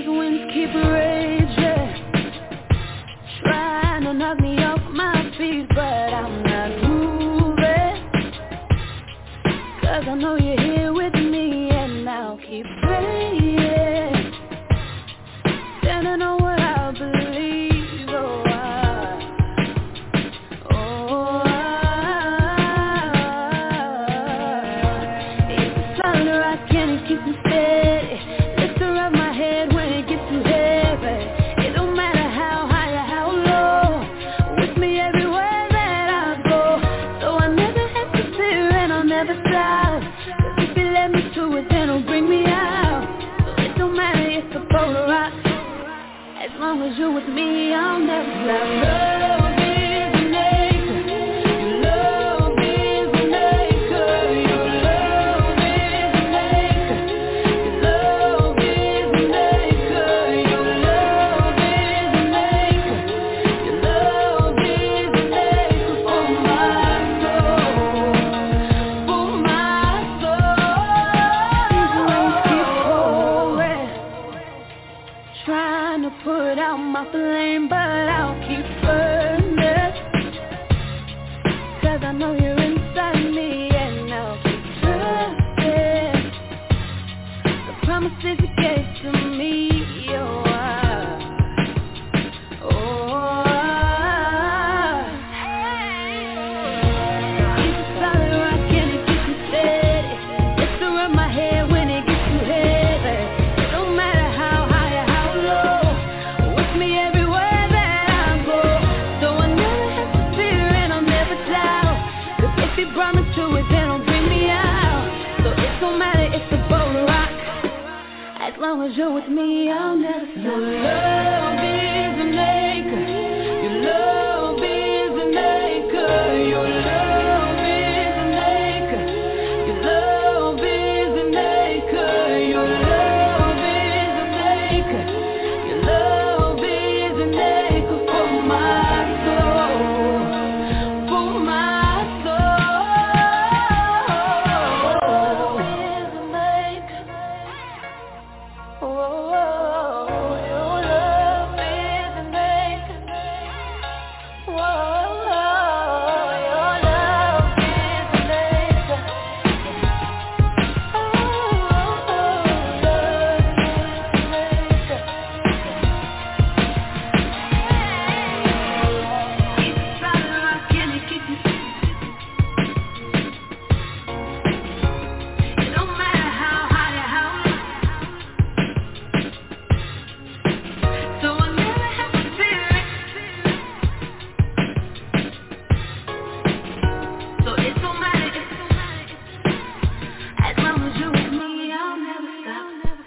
These winds keep raging, trying to knock me off my feet, but I'm not moving, 'cause I know you're here with me, and I'll keep praying, standing on what I believe. It's solid rock and it keeps me steady. Lift her up my head when it gets too heavy. It don't matter how high or how low, with me everywhere that I go. So I never have to fear and I'll never stop, 'cause if you let me to it, then it'll bring me out. So it don't matter if the boat or rock, as long as you're with me, I'll never stop. Love is an anchor. Your love is an anchor. Your love is an anchor. Your love is an anchor. Your love is an anchor. Your love is an anchor for my soul. For my soul. Keep pouring, trying to put out my flame, but I'll keep burning, 'cause I know you're inside me, and I'll keep trusting the promises you gave to me. Keep it solid rock and it keeps me steady. Lift her up my head when it gets too heavy. It don't matter how high or how low, with me everywhere that I go. So I never have to fear and I'll never doubt, 'cause if you brought me to it, then it'll bring me out. So it don't matter if the boat or rock, as long as you're with me, I'll never stop. Your love is an anchor. Your love is an anchor. Your love is an anchor. Your love is an anchor. Your love is an anchor. Your love is an anchor for my soul. For my soul. Is an anchor. Oh, your love is an anchor. Whoa, your love is an anchor. Oh, love is an anchor. Keep it solid rock and it keeps me. It don't matter how high or how low, so I never have to fear it. So it don't matter if, as long as you're with me, I'll never stop.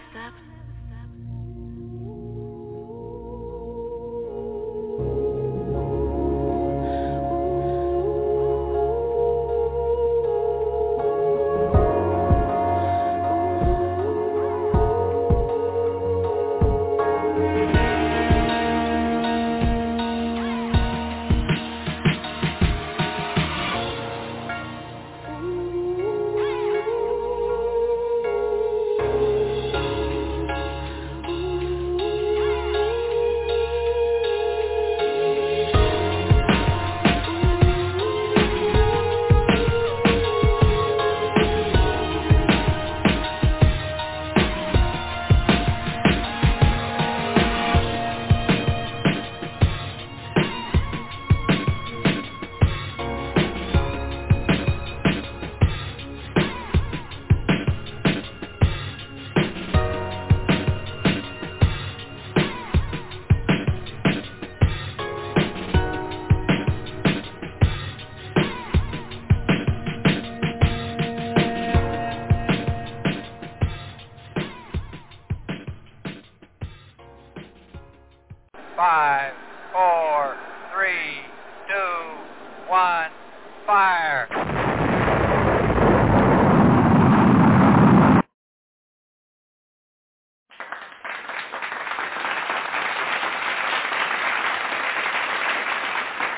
Five, four, three, two, one, fire.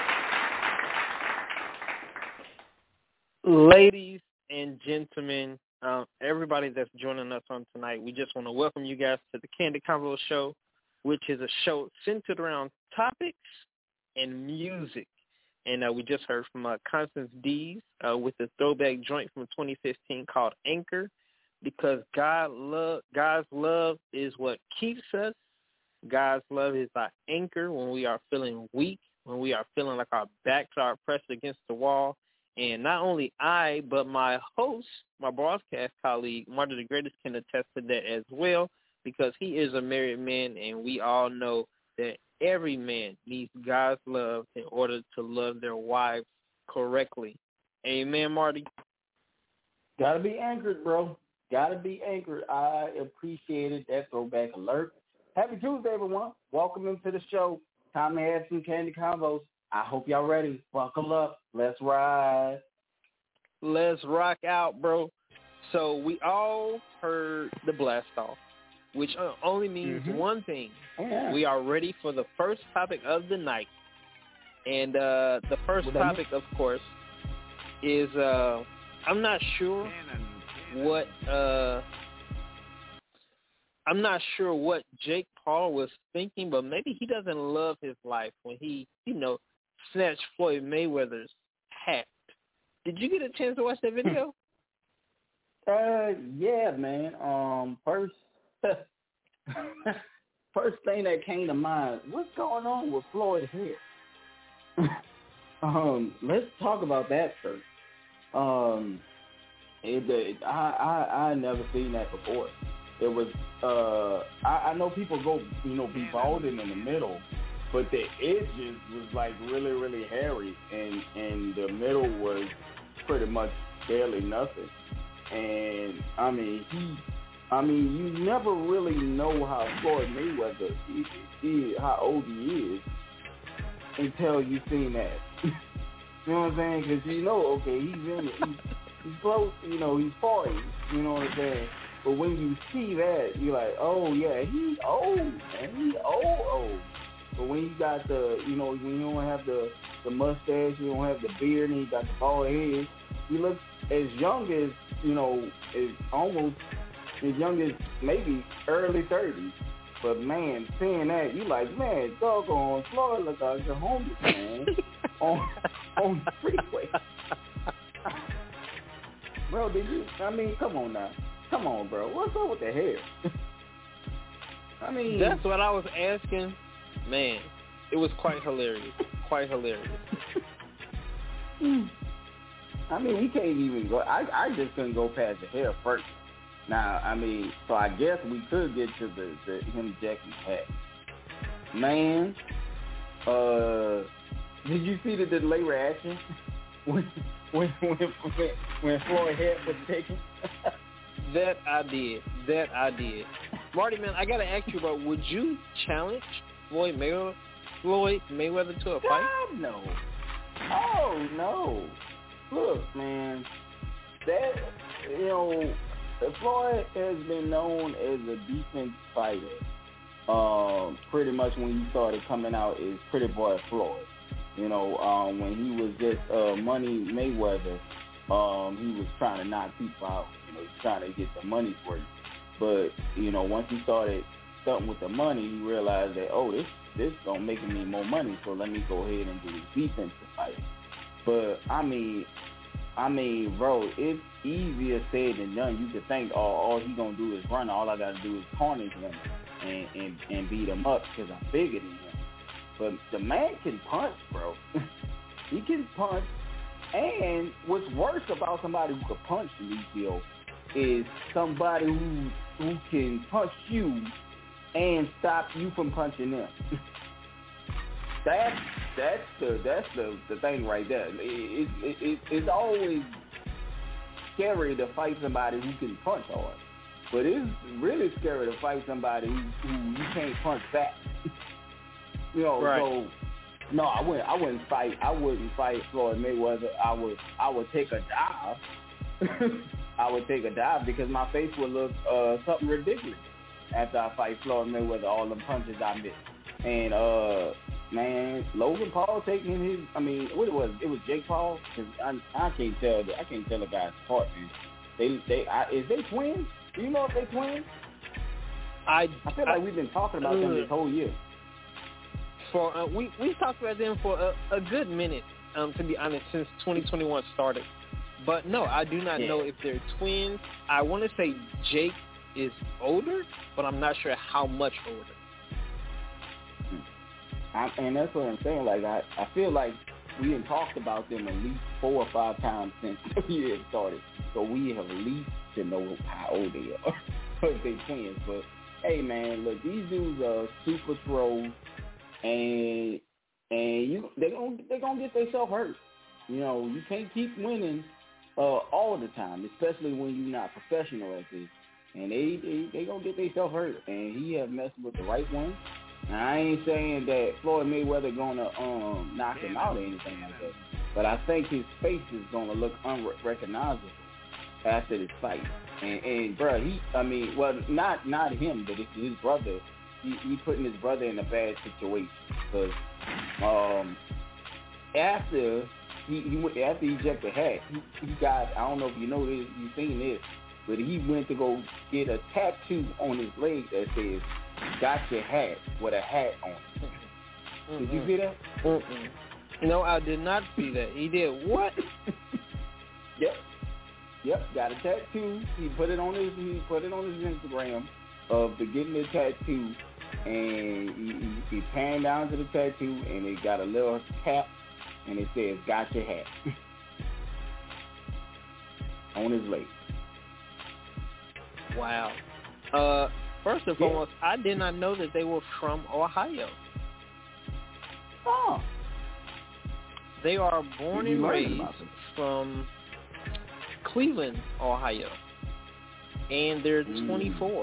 Ladies and gentlemen, everybody that's joining us on tonight. We just want to welcome you guys to the Candid Convo Show, which is a show centered around topics and music. And we just heard from Constance Dees with the throwback joint from 2015 called Anchor, because God's love is what keeps us. God's love is our anchor when we are feeling weak, when we are feeling like our backs are pressed against the wall. And not only I, but my host, my broadcast colleague, Marty the Greatest, can attest to that as well, because he is a married man, and we all know that every man needs God's love in order to love their wives correctly. Amen, Marty? Gotta be anchored, bro. Gotta be anchored. I appreciated that throwback alert. Happy Tuesday, everyone. Welcome into the show. Time to have some Candy Convos. I hope y'all ready. Buckle up. Let's ride. Let's rock out, bro. So we all heard the blast off, which only means one thing. Yeah. We are ready for the first topic of the night. And the first topic, of course, is I'm not sure what Jake Paul was thinking, but maybe he doesn't love his life when he, snatched Floyd Mayweather's hat. Did you get a chance to watch that video? Yeah, man. First thing that came to mind, what's going on with Floyd's hair? Let's talk about that first. I never seen that before. It was I know people go be balding in the middle, but the edges was like really, really hairy, and the middle was pretty much barely nothing. And you never really know how Floyd Mayweather how old he is until you seen that. You know what I'm saying? Because he's close. He's 40. You know what I'm saying? But when you see that, you're like, oh yeah, he's old, man. He's old. But when you got when you don't have the mustache, you don't have the beard, and you got the bald head, you look as young as is almost as young as maybe early 30s. But man, seeing that, you like, man, doggone Floyd look like a homeless man on the freeway. Bro, come on now. Come on, bro. What's up with the hair? That's what I was asking. Man, it was quite hilarious. Quite hilarious. We can't even go. I just couldn't go past the hair first. Now, so I guess we could get to the him jacking hat. Man, did you see the delay reaction when Floyd head was taken? That I did. Marty, man, I gotta ask you, bro. Would you challenge Floyd Mayweather to a fight? God, no. Oh no. Look, man, that Floyd has been known as a defense fighter. Pretty much when he started coming out as Pretty Boy Floyd. When he was just Money Mayweather, he was trying to knock people out. He's trying to get the money for you. But once he started something with the money, he realized that this gonna make me more money. So let me go ahead and do this defensive fighting. But bro, it's easier said than done. You could think, all he gonna do is run. All I gotta do is corner him and beat him up because I'm bigger than him. But the man can punch, bro. He can punch. And what's worse about somebody who can punch you, is somebody who can punch you and stop you from punching them. That's the thing right there. It's always scary to fight somebody who can punch hard, but it's really scary to fight somebody who you can't punch back. Right. So no, I wouldn't fight Floyd Mayweather. I would take a dive. I would take a dive because my face would look something ridiculous after I fight Floyd Mayweather. All the punches I missed. And man, Logan Paul taking his. What it was? It was Jake Paul. Cause I can't tell. I can't tell the guys apart, man. Is they twins? Do you know if they twins? I feel like we've been talking about them this whole year. We talked about them for a good minute, to be honest, since 2021 started. But no, I do not know if they're twins. I want to say Jake is older, but I'm not sure how much older. And that's what I'm saying. Like I feel like we have talked about them at least 4 or 5 times since the year started. So we have at least to know how old they are. If they twins. But hey man, look, these dudes are super trolls, and they're gonna get themselves hurt. You know, you can't keep winning all the time, especially when you're not professional at this. And they gonna get themselves hurt, and he have messed with the right one. And I ain't saying that Floyd Mayweather gonna knock him out or anything like that, but I think his face is gonna look unrecognizable after this fight. And bro, not him, but it's his brother. He putting his brother in a bad situation because after he ejected Hat, he got, I don't know if you know this, you've seen this, but he went to go get a tattoo on his leg that says "Got your hat" with a hat on it. Did you see that? No, I did not see that. He did what? Yep, got a tattoo. He put it on his Instagram of the getting the tattoo, and he panned down to the tattoo, and it got a little cap, and it says "Got your hat" on his leg. Wow. First and foremost, I did not know that they were from Ohio. Oh. They are born and raised from Cleveland, Ohio, and they're 24.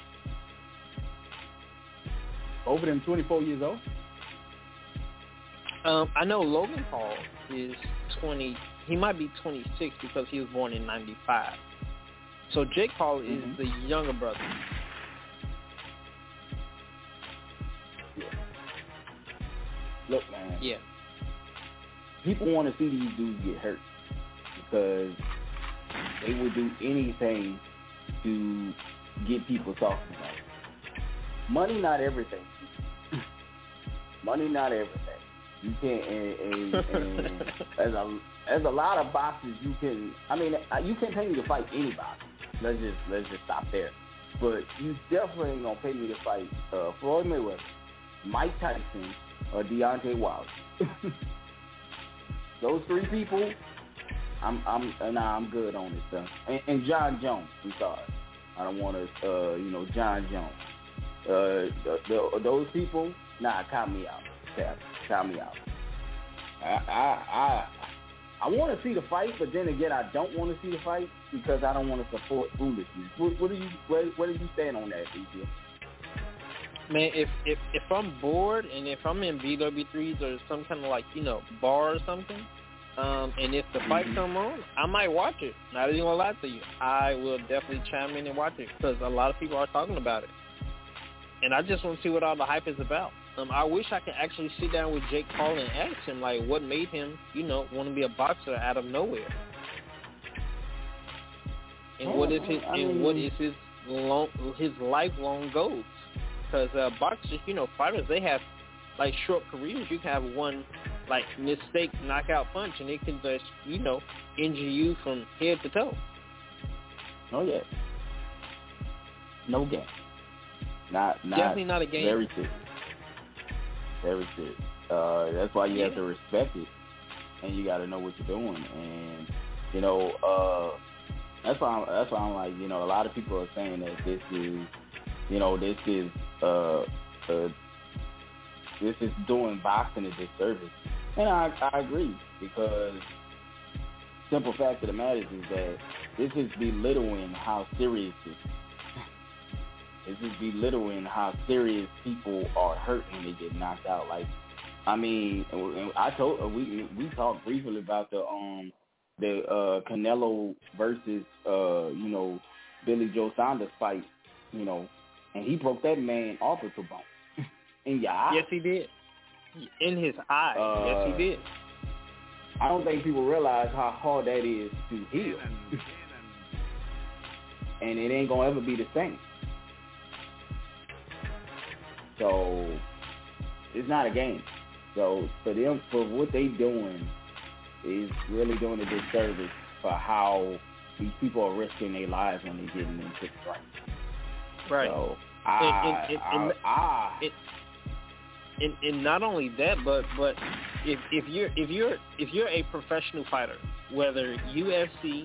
Over them 24 years old? I know Logan Paul is 20. He might be 26 because he was born in 95. So Jake Paul is the younger brother. Yeah. Look, man. Yeah. People want to see these dudes get hurt because they would do anything to get people talking about it. Money not everything. Money not everything. You can't, and there's a lot of boxes you can. I mean, you can't pay me to fight anybody. Let's just stop there. But you definitely ain't gonna pay me to fight Floyd Mayweather, Mike Tyson, or Deontay Wilder. Those 3 people, I'm good on this stuff. And John Jones, I'm sorry, I don't want to, John Jones. Those people, count me out. Count me out. I want to see the fight, but then again, I don't want to see the fight because I don't want to support foolishness. Where do you stand on that, DJ? Man, if I'm bored and if I'm in BW3s or some kind of bar or something, and if the fight come on, I might watch it. Not even gonna lie to you, I will definitely chime in and watch it because a lot of people are talking about it, and I just want to see what all the hype is about. I wish I could actually sit down with Jake Paul and ask him what made him, want to be a boxer out of nowhere, and what is his lifelong goals. Because boxers, fighters, they have short careers. You can have one mistake knockout punch, and it can just injure you from head to toe. Oh yeah, no game. Not definitely not a game. Very serious. Very serious. That's why you have to respect it, and you got to know what you're doing. And that's why I'm like, a lot of people are saying that this is doing boxing a disservice, and I agree because simple fact of the matter is that this is belittling how serious this is. This is belittling how serious people are hurt when they get knocked out. We talked briefly about the Canelo versus Billy Joe Saunders fight, and he broke that man orbital bone in your eye. Yes, he did. In his eye. Yes, he did. I don't think people realize how hard that is to heal. and it ain't gonna ever be the same. So it's not a game. So for them, for what they doing, is really doing a disservice for how these people are risking their lives when they're getting into the ring. Right. So and not only that, but if you're a professional fighter, whether UFC,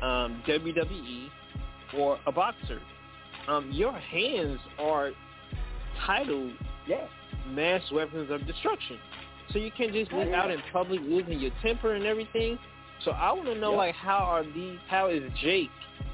WWE, or a boxer, your hands are titled mass weapons of destruction. So you can't just be out in public losing your temper and everything. So I want to know, like, how is Jake,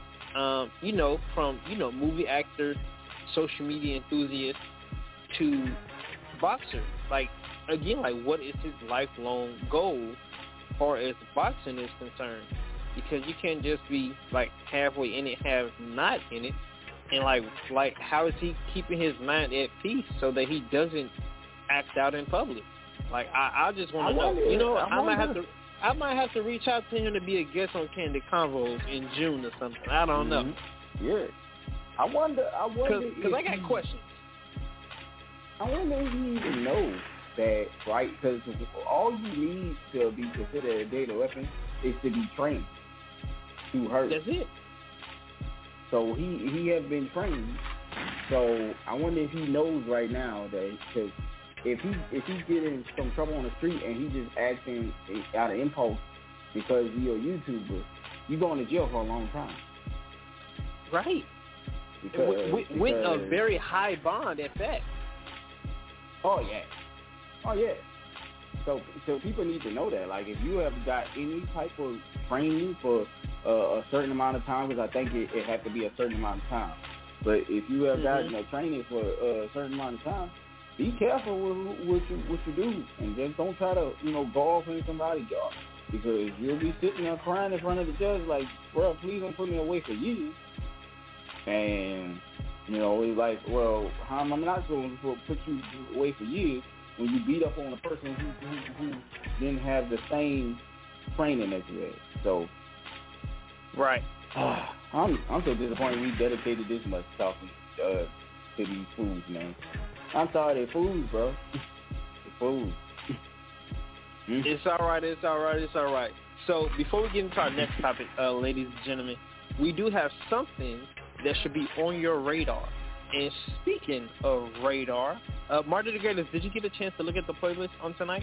from movie actor, social media enthusiast to boxer? Like, again, like, what is his lifelong goal as far as boxing is concerned? Because you can't just be, like, halfway in it, half not in it. And, like how is he keeping his mind at peace so that he doesn't act out in public? Like, I just want to know. I might have to reach out to him to be a guest on Candid Convos in June or something. I don't know. Yeah. I wonder. Because I got questions. I wonder if he even knows that, right? Because all you need to be considered a deadly weapon is to be trained to hurt. That's it. So he has been trained. So I wonder if he knows right now that, because if he get in some trouble on the street and he just acting out of impulse because you're a YouTuber, you going to jail for a long time. Right. Because with a very high bond at that. Oh yeah. So people need to know that. Like, if you have got any type of training for a certain amount of time, because I think it has to be a certain amount of time. But if you have gotten a training for a certain amount of time, be careful with what you do, and just don't try to go off in somebody's job, because you'll be sitting there crying in front of the judge like, bro, please don't put me away for years. And it's like, well, how am I not going to put you away for years when you beat up on a person who didn't have the same training as you had? So, right. I'm so disappointed we dedicated this much talking to these fools, man. I'm sorry, they're fools, bro. They're fools. It's all right. So before we get into our next topic, ladies and gentlemen, we do have something that should be on your radar. And speaking of radar, Marty the Greatest, did you get a chance to look at the playlist on tonight?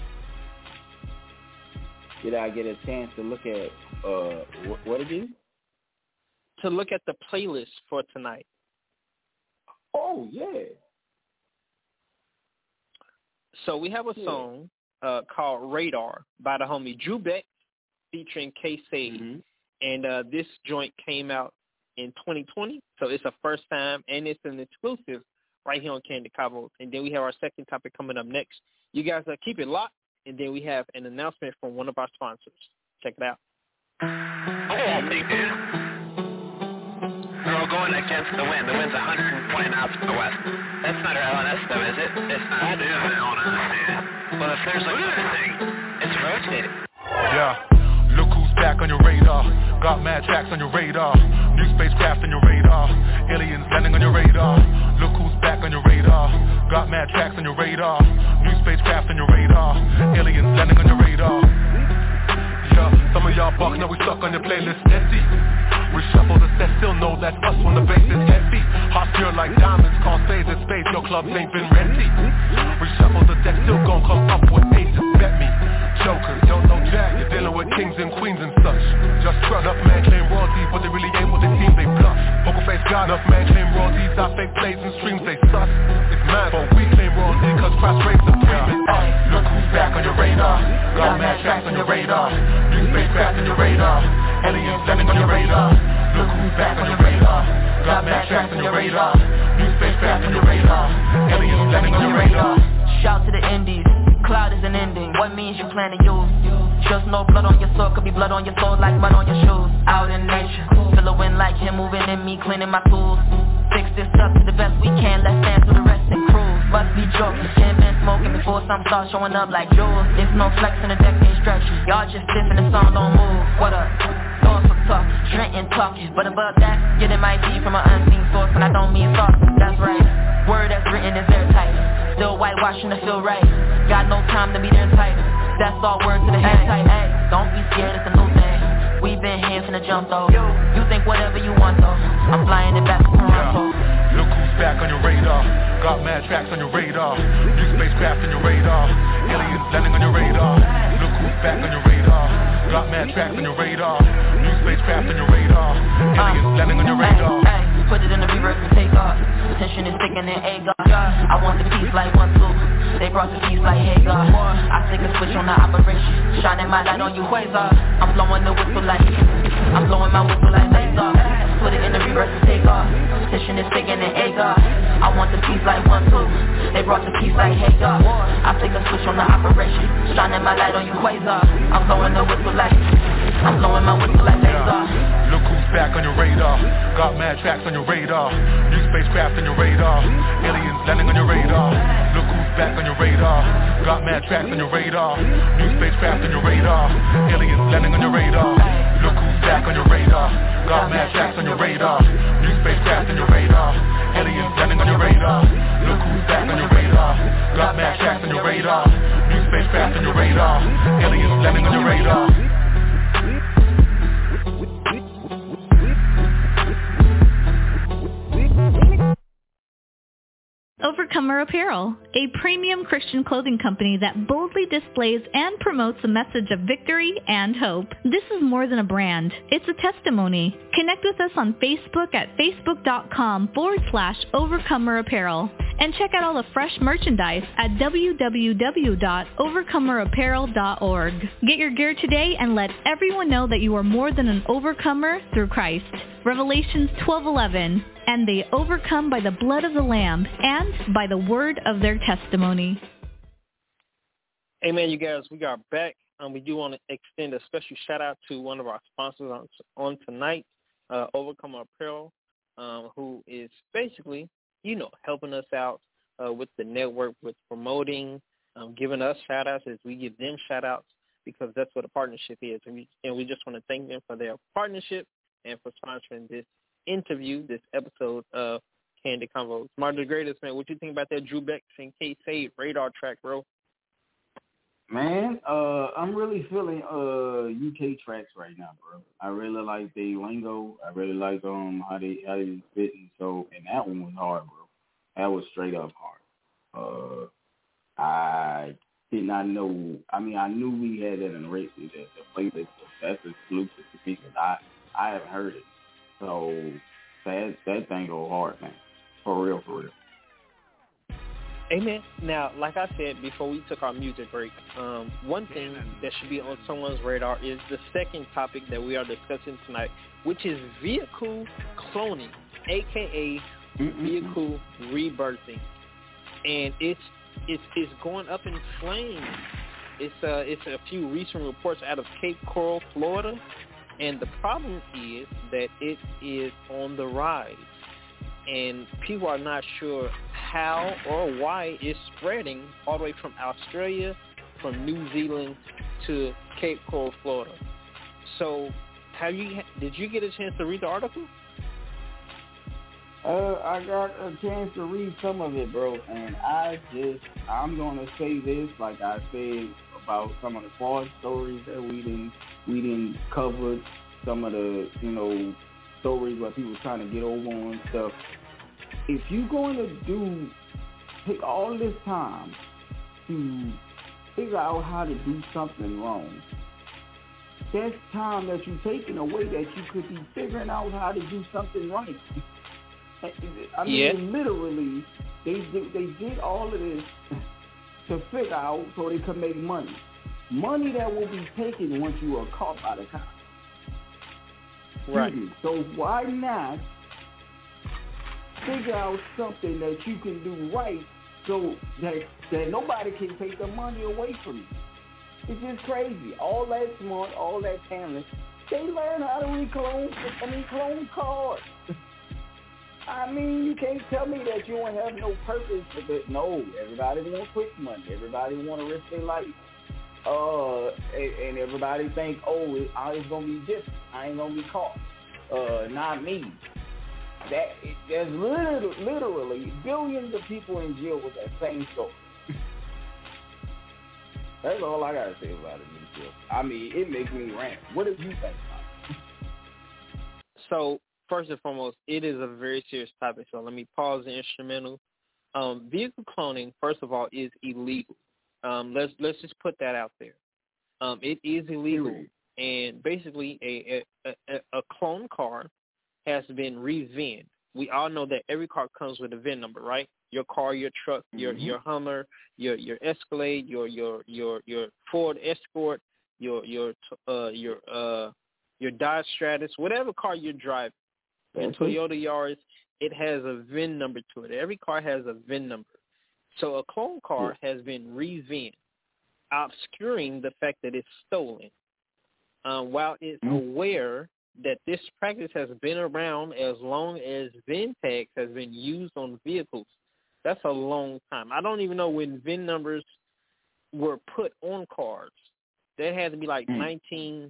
Did I get a chance to look at what again? To look at the playlist for tonight. Oh, yeah. So we have a song called Radar by the homie Drew Beck featuring K-Sade. And this joint came out in 2020, so it's a first time, and it's an exclusive right here on Candid Convos. And then we have our second topic coming up next. You guys keep it locked, and then we have an announcement from one of our sponsors. Check it out. Oh, big dude. Girl going against the wind. The wind's 120 knots to the west. That's not her LNS, though, is it? It's not. I do have an LNS, dude. Well, if there's a good thing, it's rotated. Yeah. Look who's back on your radar. Got mad tracks on your radar. New spacecraft on your radar. Aliens landing on your radar. Look who's back on your radar. Got mad tracks on your radar. New spacecraft on your radar. Aliens landing on your radar. Yeah, some of y'all bucks know we stuck on your playlist. Essie. Reshuffle the set, still know that's us when the bass is heavy. Hot pure like diamonds, call spades in space. Your clubs ain't been renty. Reshuffle the deck, still gon' come up with 8 to bet me. Jokers, don't know jack, you're dealing with kings and queens and such. Just trust, enough man claim royalties, but they really ain't what they seem, they bluff. Poker face got enough man claim royalties, I fake plays and streams, they sus. It's mad, but we claim royalty, cause crash rates supreme and us. Look who's back on your radar, got mad tracks on your radar. New spacecraft on your radar, aliens landing on your radar. Look who's back on your radar, got mad tracks on your radar. New spacecraft on your radar, aliens landing on your radar. Shout to the indies, cloud is an ending. What means you plan to use? Just no blood on your soul, could be blood on your soul like mud on your shoes. Out in nature, feel a wind like him moving in me, cleaning my tools. Fix this stuff to the best we can, let's stand through the rest and cruise. Must be joking, 10 men smoking before some start showing up like jewels. It's no flex in the deck, ain't stretch. Y'all just stiff and the song don't move. What up? Going for talk, Trenton talking. But above that, yeah, it might be from an unseen source, and I don't mean sauce, that's right. Word that's written is airtight. Still whitewashing to feel right. Got no time to be there tight. That's all word to the head tight. Hey, don't be scared, it's a new thing. We been here from the jump though. You think whatever you want though. I'm flying it back to Toronto. Look who's back on your radar. Got mad tracks on your radar. New spacecraft on your radar. Aliens landing on your radar. Look who's back on your radar. Got mad tracks on your radar. New spacecraft on your radar. Aliens landing on your radar. Put it in the reverse and take off. Tension is thicker than Agar. I want the peace like 1-2. They brought the peace like Hagar. I stick a switch on the operation. Shining my light on you, Quasar. I'm blowing the whistle like I'm blowing my whistle like laser. Put it in the reverse and take off. Tension is thicker than Agar. I want the peace like 1-2. They brought the peace like Hagar. I stick a switch on the operation. Shining my light on you, Quasar. I'm blowing the whistle like I'm blowing my whistle like laser. Look who's back on your radar. Got mad tracks on your radar. New spacecraft on your radar. Aliens landing on your radar. Look who's back on your radar. Got mad tracks on your radar. New spacecraft on your radar. Aliens landing on your radar. Look who's back on your radar. Got mad tracks on your radar. New spacecraft on your radar. Aliens landing on your radar. Look who's back on your radar. Got mad tracks on your radar. New spacecraft on your radar. Aliens landing on your radar. Overcomer Apparel, a premium Christian clothing company that boldly displays and promotes a message of victory and hope. This is more than a brand. It's a testimony. Connect with us on Facebook at facebook.com/Overcomer Apparel. And check out all the fresh merchandise at www.overcomerapparel.org. Get your gear today and let everyone know that you are more than an overcomer through Christ. Revelations 12:11, and they overcome by the blood of the Lamb and by the word of their testimony. Amen, you guys. We are back. We do want to extend a special shout out to one of our sponsors on tonight, Overcomer Apparel, who is basically, helping us out with the network, with promoting, giving us shout-outs as we give them shout-outs, because that's what a partnership is. And we just want to thank them for their partnership and for sponsoring this interview, this episode of Candid Convos. Martin the Greatest, man, what you think about that Drew Beck and K-Sade radar track, bro? Man, I'm really feeling UK tracks right now, bro. I really like the lingo. I really like how they fit, and so, and that one was hard, bro. That was straight up hard. I did not know. I mean, I knew we had that in the playlist. That's exclusive to me because I haven't heard it. So that thing go hard, man. For real. Amen. Now, like I said before we took our music break, one thing that should be on someone's radar is the second topic that we are discussing tonight, which is vehicle cloning, a.k.a. vehicle rebirthing. And it's going up in flames. It's a few recent reports out of Cape Coral, Florida, and the problem is that it is on the rise. And people are not sure how or why it's spreading all the way from Australia, from New Zealand to Cape Coral, Florida. So, did you get a chance to read the article? I got a chance to read some of it, bro, and I'm gonna say this, like I said about some of the false stories that we didn't cover, some of the stories where people trying to get over on stuff. If you're going to take all this time to figure out how to do something wrong, that's time that you're taking away that you could be figuring out how to do something right. I mean, literally, they did all of this to figure out so they could make money. Money that will be taken once you are caught by the cops. Right. So why not figure out something that you can do right so that nobody can take the money away from you? It's just crazy. All that smart, all that talent, they learn how to clone cars. I mean, you can't tell me that you don't have no purpose for it. No, everybody want quick money. Everybody want to risk their life. And everybody think, oh, it's gonna be different. I ain't gonna be caught. Not me. There's literally billions of people in jail with that same story. That's all I gotta say about it, Nico. I mean, it makes me rant. What do you think about it? So, first and foremost, it is a very serious topic. So let me pause the instrumental. Vehicle cloning, first of all, is illegal. Let's just put that out there. It is illegal, and basically a clone car has been re-VIN. We all know that every car comes with a VIN number, right? Your car, your truck, your Hummer, your Escalade, your Ford Escort, your Dodge Stratus, whatever car you're driving, your Toyota Yaris, it has a VIN number to it. Every car has a VIN number. So a clone car has been re-VIN, obscuring the fact that it's stolen. While it's aware that this practice has been around as long as VIN tags has been used on vehicles, that's a long time. I don't even know when VIN numbers were put on cars. That had to be like 1940s,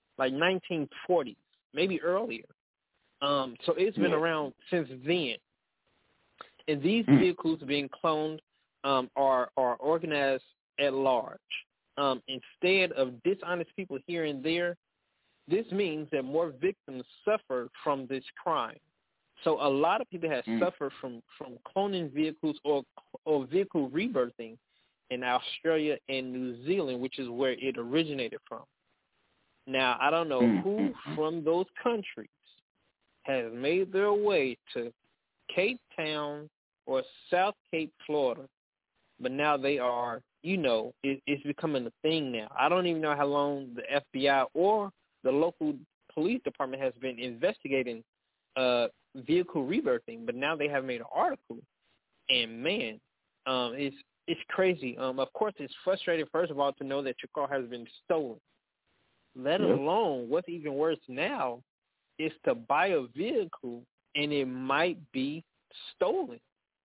maybe earlier. So it's been around since then. And these vehicles being cloned are organized at large. Instead of dishonest people here and there, this means that more victims suffer from this crime. So a lot of people have suffered from cloning vehicles or vehicle rebirthing in Australia and New Zealand, which is where it originated from. Now, I don't know who from those countries has made their way to Cape Town or South Cape, Florida, but now they are, it's becoming a thing now. I don't even know how long the FBI or the local police department has been investigating vehicle rebirthing, but now they have made an article, and man, it's crazy. Of course, it's frustrating, first of all, to know that your car has been stolen, let alone what's even worse now is to buy a vehicle and it might be stolen.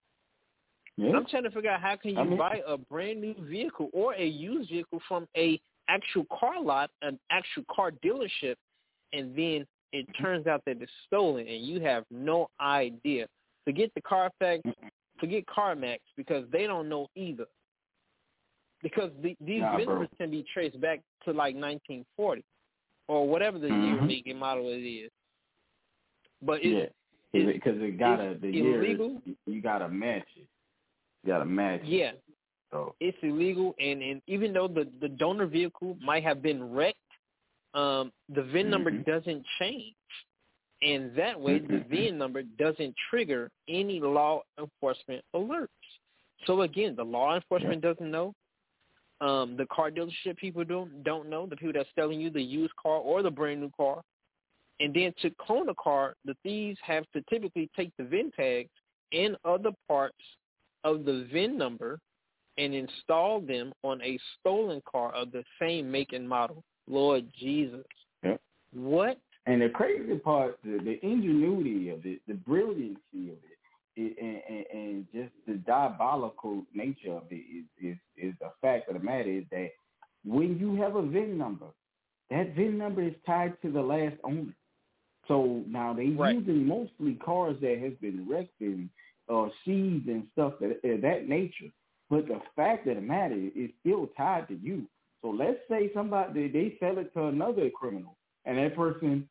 I'm trying to figure out how can you buy a brand new vehicle or a used vehicle from a actual car lot, an actual car dealership, and then it turns out that it's stolen and you have no idea. Forget the Carfax, forget CarMax, because they don't know either. Because these VIN numbers can be traced back to like 1940 or whatever the year, make, and model it is. But because it gotta the year illegal. You gotta match it. You gotta match it. Yeah. So it's illegal, and even though the donor vehicle might have been wrecked, the VIN number doesn't change, and that way the VIN number doesn't trigger any law enforcement alerts. So again, the law enforcement doesn't know. The car dealership people don't know. The people that's selling you the used car or the brand new car. And then to clone a car, the thieves have to typically take the VIN tags and other parts of the VIN number and install them on a stolen car of the same make and model. Lord Jesus. Yep. What? And the crazy part, the ingenuity of it, the brilliancy of it, and just the diabolical nature of it is the fact of the matter is that when you have a VIN number, that VIN number is tied to the last owner. So now they're using mostly cars that has been wrecked and seized and stuff of that nature. But the fact of the matter is still tied to you. So let's say somebody, they sell it to another criminal, and that person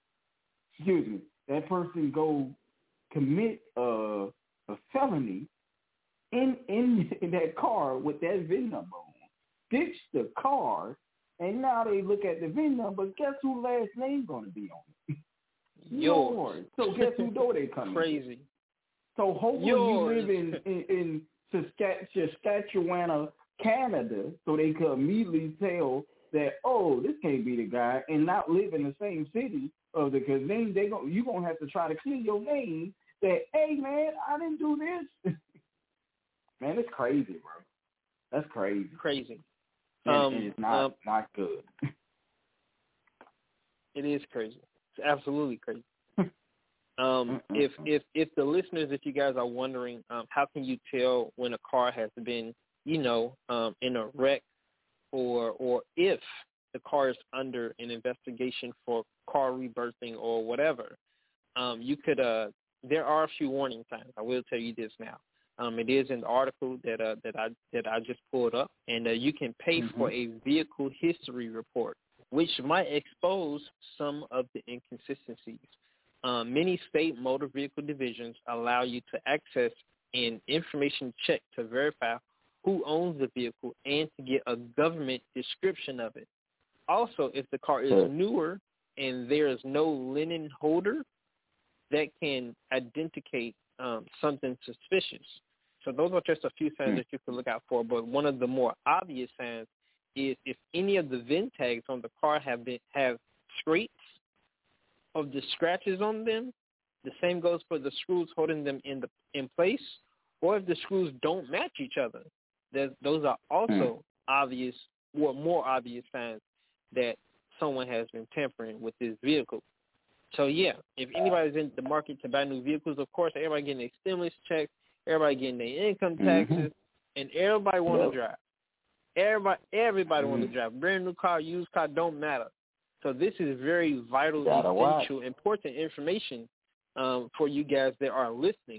go commit a felony in that car with that VIN number on, ditch the car, and now they look at the VIN number. Guess whose last name going to be on it? Yours. So guess who door they coming? Crazy. So hopefully you live in Saskatchewan, Canada, so they could immediately tell that, oh, this can't be the guy, and not live in the same city because then you're gonna have to try to clear your name that, hey man, I didn't do this. Man, it's crazy, bro. That's crazy. Crazy. It's not good. It is crazy. It's absolutely crazy. If the listeners, if you guys are wondering, how can you tell when a car has been, in a wreck, or if the car is under an investigation for car rebirthing or whatever, you could. There are a few warning signs. I will tell you this now. It is in the article that I just pulled up, and you can pay for a vehicle history report, which might expose some of the inconsistencies. Many state motor vehicle divisions allow you to access an information check to verify who owns the vehicle and to get a government description of it. Also, if the car is newer and there is no lien holder, that can identicate something suspicious. So those are just a few signs that you can look out for. But one of the more obvious signs is if any of the VIN tags on the car have scrapes of the scratches on them. The same goes for the screws holding them in place, or if the screws don't match each other. Those are also obvious or more obvious signs that someone has been tampering with this vehicle. So, yeah, if anybody's in the market to buy new vehicles, of course, everybody getting their stimulus checks, everybody getting their income taxes, and everybody want to drive. Everybody want to drive. Brand new car, used car, don't matter. So this is very vital, essential, important information for you guys that are listening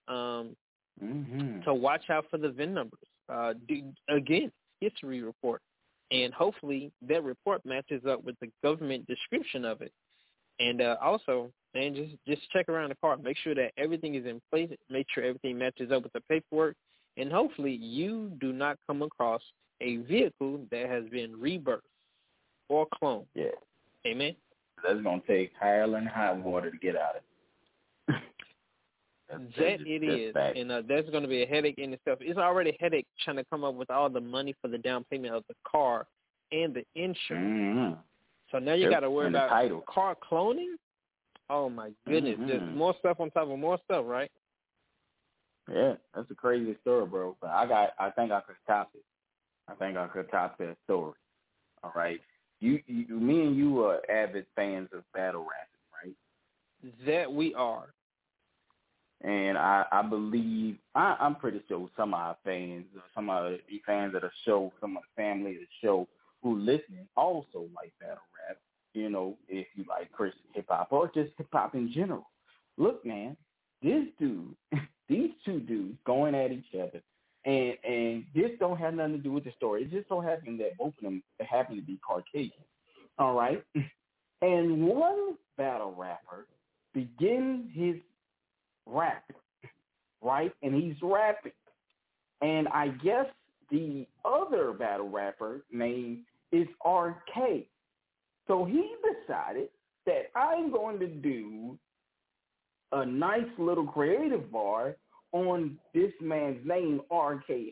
to watch out for the VIN numbers. Again, history report. And hopefully that report matches up with the government description of it. And also, man, just check around the car. Make sure that everything is in place. Make sure everything matches up with the paperwork. And hopefully you do not come across a vehicle that has been rebirthed or cloned. Yeah. Amen? That's going to take hell and high water to get out of it. And that's going to be a headache in itself. It's already a headache trying to come up with all the money for the down payment of the car and the insurance. So now you got to worry about car cloning? Oh, my goodness. There's more stuff on top of more stuff, right? Yeah, that's a crazy story, bro. But I think I could top it. I think I could top that story. All right. Me and you are avid fans of battle rapping, right? That we are. And I believe, I'm pretty sure some of our fans, some of the fans of the show, some of the family of the show who listening also like battle rap, you know, if you like Christian hip-hop or just hip-hop in general. Look, man, these two dudes going at each other, and this don't have nothing to do with the story. It just so happened that both of them happen to be Caucasian, all right? And one battle rapper begins his rap, right? And he's rapping. And I guess the other battle rapper name is RK. So he decided that I'm going to do a nice little creative bar on this man's name, RK,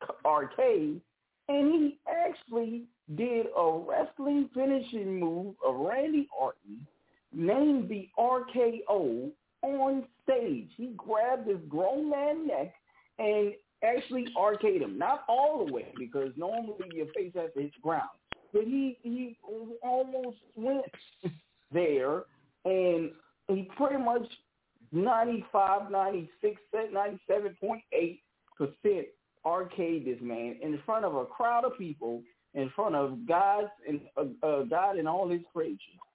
and he actually did a wrestling finishing move of Randy Orton named the RKO on stage. He grabbed this grown man's neck and actually RK'd him. Not all the way, because normally your face has to hit the ground. But he almost went there, and he pretty much 95, 96, 97.8% RK'd this man in front of a crowd of people, in front of God and all his creation.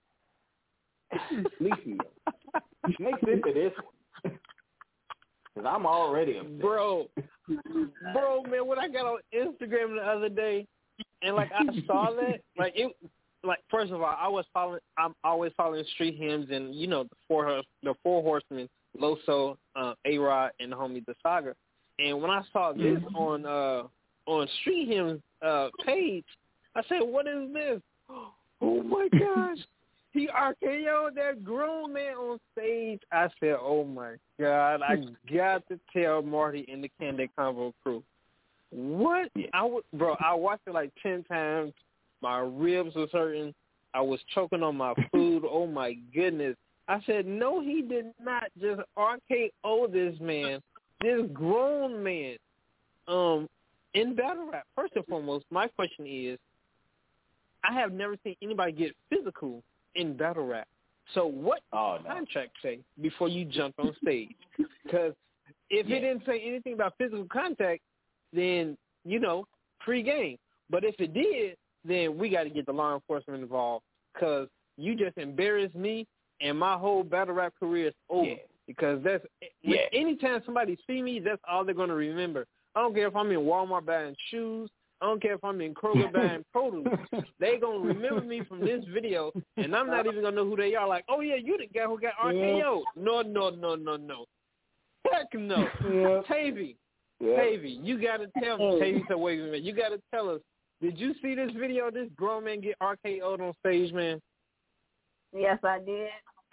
Listen, make sense of this one, because I'm already upset. Bro, man, when I got on Instagram the other day, and like I saw that, first of all, I'm always following Street Hymns and the four horsemen, Loso, A-Rod, and the homie The Saga. And when I saw this on Street Hymns page, I said, "What is this? Oh my gosh!" He RKO'd that grown man on stage. I said, "Oh my God, I got to tell Marty and the Candid Convo crew." What? Yeah. I watched it like 10 times. My ribs was hurting. I was choking on my food. Oh my goodness. I said, no, he did not just RKO this man, this grown man, in battle rap. First and foremost, my question is, I have never seen anybody get physical in battle rap. So what does the contract say before you jump on stage? Because if it didn't say anything about physical contact, then, free game. But if it did, then we got to get the law enforcement involved because you just embarrassed me and my whole battle rap career is over. Yeah. Because anytime somebody see me, that's all they're going to remember. I don't care if I'm in Walmart buying shoes. I don't care if I'm in Kroger buying produce. They going to remember me from this video, and I'm not even going to know who they are. Like, oh, yeah, you the guy who got RKO. No. Heck no. Yeah. Tavy, you got to tell me. Tavy said, wait a minute. You got to tell us, did you see this video, this grown man get RKO'd on stage, man? Yes, I did.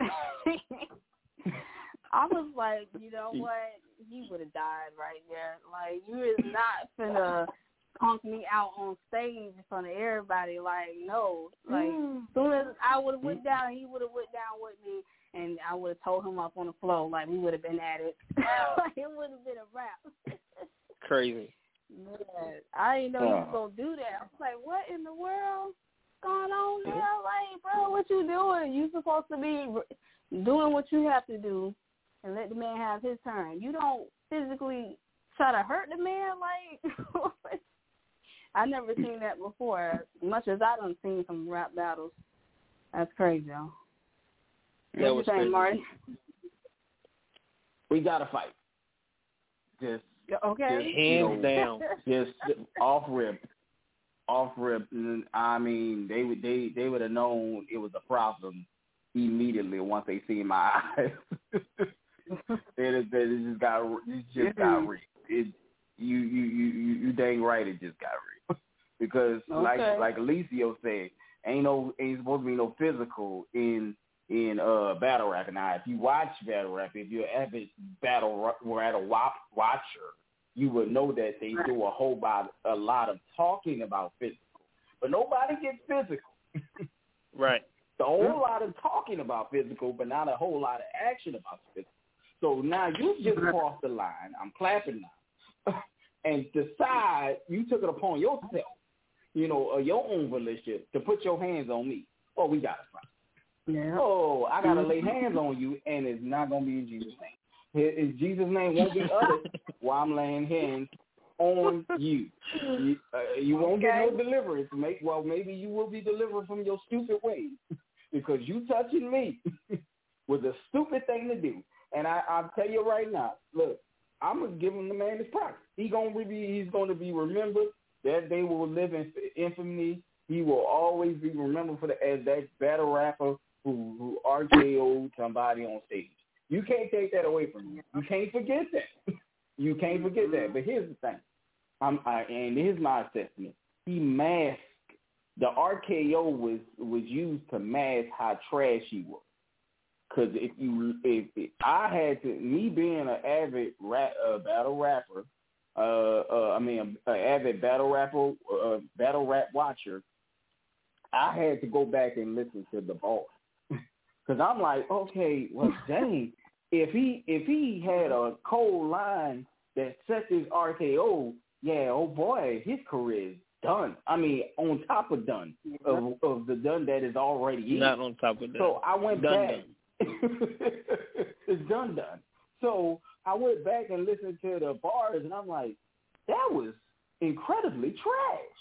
I was like, you know what? He would have died right there. Like, you is not finna punk me out on stage in front of everybody. Like, no. Like, as soon as I would have went down, he would have went down with me, and I would have told him up on the floor. Like, we would have been at it. Like, it would have been a wrap. Crazy. Yeah, I didn't know he was going to do that. I was like, what in the world going on there? Like, bro, what you doing? You supposed to be doing what you have to do and let the man have his turn. You don't physically try to hurt the man. Like, I never seen that before. Much as I done seen some rap battles. That's crazy, though. That was crazy. Martin? We got to fight. Just hands down. Just off rip. I mean, they would have known it was a problem immediately once they see my eyes. It just got real. You dang right, it just got real. Because like Alicio said, ain't supposed to be no physical in battle rap. Now, if you watch battle rap, if you're an avid battle rap watcher, you would know that they do a lot of talking about physical, but nobody gets physical. Right. A whole lot of talking about physical, but not a whole lot of action about physical. So now you just crossed the line. I'm clapping now. And decide you took it upon yourself, your own volition to put your hands on me. Oh, we got to fight. Yeah. Oh, I got to lay hands on you, and it's not going to be in Jesus' name. In Jesus' name won't be uttered while I'm laying hands on you. You won't get no deliverance. Maybe you will be delivered from your stupid ways because you touching me was a stupid thing to do. And I'll tell you right now, look, I'm going to give him the man his props. He's going to be remembered. That day will live in infamy. He will always be remembered as that battle rapper who RKO'd somebody on stage. You can't take that away from him. You can't forget that. You can't forget that. But here's the thing. And here's my assessment. He masked. The RKO was used to mask how trash he was. Because if I had to, me being an avid battle rapper, an avid battle battle rap watcher, I had to go back and listen to the boss. Because I'm like, okay, well, dang, if he had a cold line that set this RKO, yeah, oh boy, his career is done. I mean, on top of done, of the done that is already in. Not on top of done. So I went back. It's done. So I went back and listened to the bars, and I'm like, that was incredibly trash.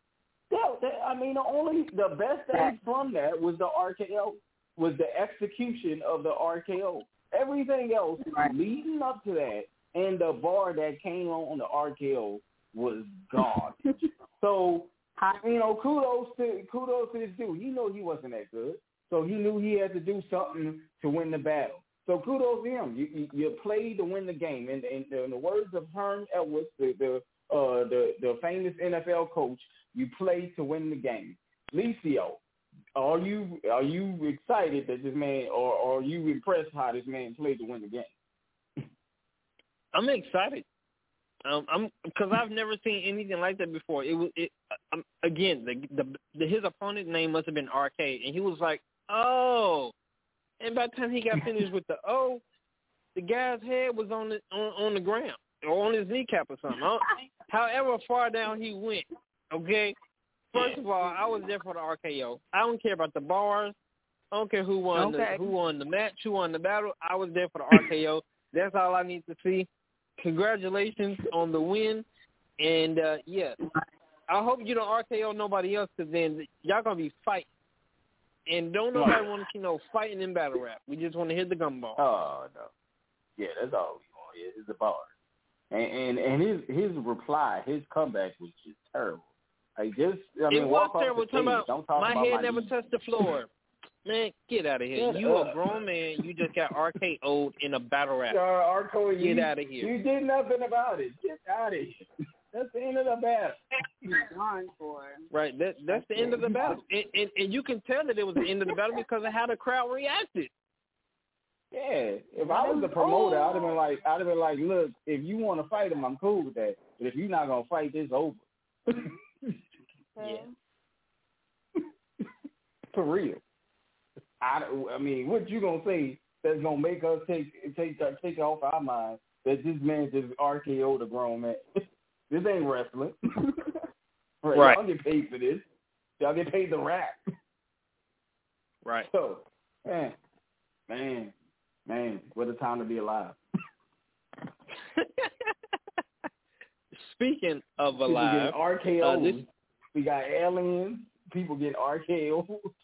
The best thing from that was the RKO, was the execution of the RKO. Everything else leading up to that and the bar that came on the RKO was gone. So, kudos to this dude. He knew he wasn't that good. So he knew he had to do something to win the battle. So kudos to him. You played to win the game. And in the words of Herm Edwards, the famous NFL coach, you played to win the game. Licio, are you excited that this man, or are you impressed how this man played to win the game? I'm excited. Because I've never seen anything like that before. Again, his opponent's name must have been RK, and he was like, oh. And by the time he got finished with the O, the guy's head was on the ground or on his kneecap or something. However far down he went, okay? First of all, I was there for the RKO. I don't care about the bars. I don't care who won the match, who won the battle. I was there for the RKO. That's all I need to see. Congratulations on the win. And, I hope you don't RKO nobody else, because then y'all going to be fighting. And don't nobody want to see no fighting in battle rap. We just want to hit the gumball. Oh, no. Yeah, that's all we want. Yeah, it's a bar. And his reply, his comeback was just terrible. Like, just, I mean, it walk was terrible. off the stage. Don't talk my about head my never knees. touched the floor. Man, get out of here. You a grown man. You just got RKO'd in a battle rap. Get out of here. You did nothing about it. Get out of here. That's the end of the battle. Right. That's the end of the battle. And you can tell that it was the end of the battle because of how the crowd reacted. Yeah. If I was the promoter, I'd have been like, look, if you want to fight him, I'm cool with that. But if you're not gonna fight, this over. Yeah. For real. I mean, what you gonna say that's gonna make us take it off our mind that this man just RKO'd a grown man? This ain't wrestling. Right. Y'all get paid for this. Y'all get paid to rap. Right. So, man, what a time to be alive. Speaking of alive, RKO'd. We got aliens. People get RKO'd.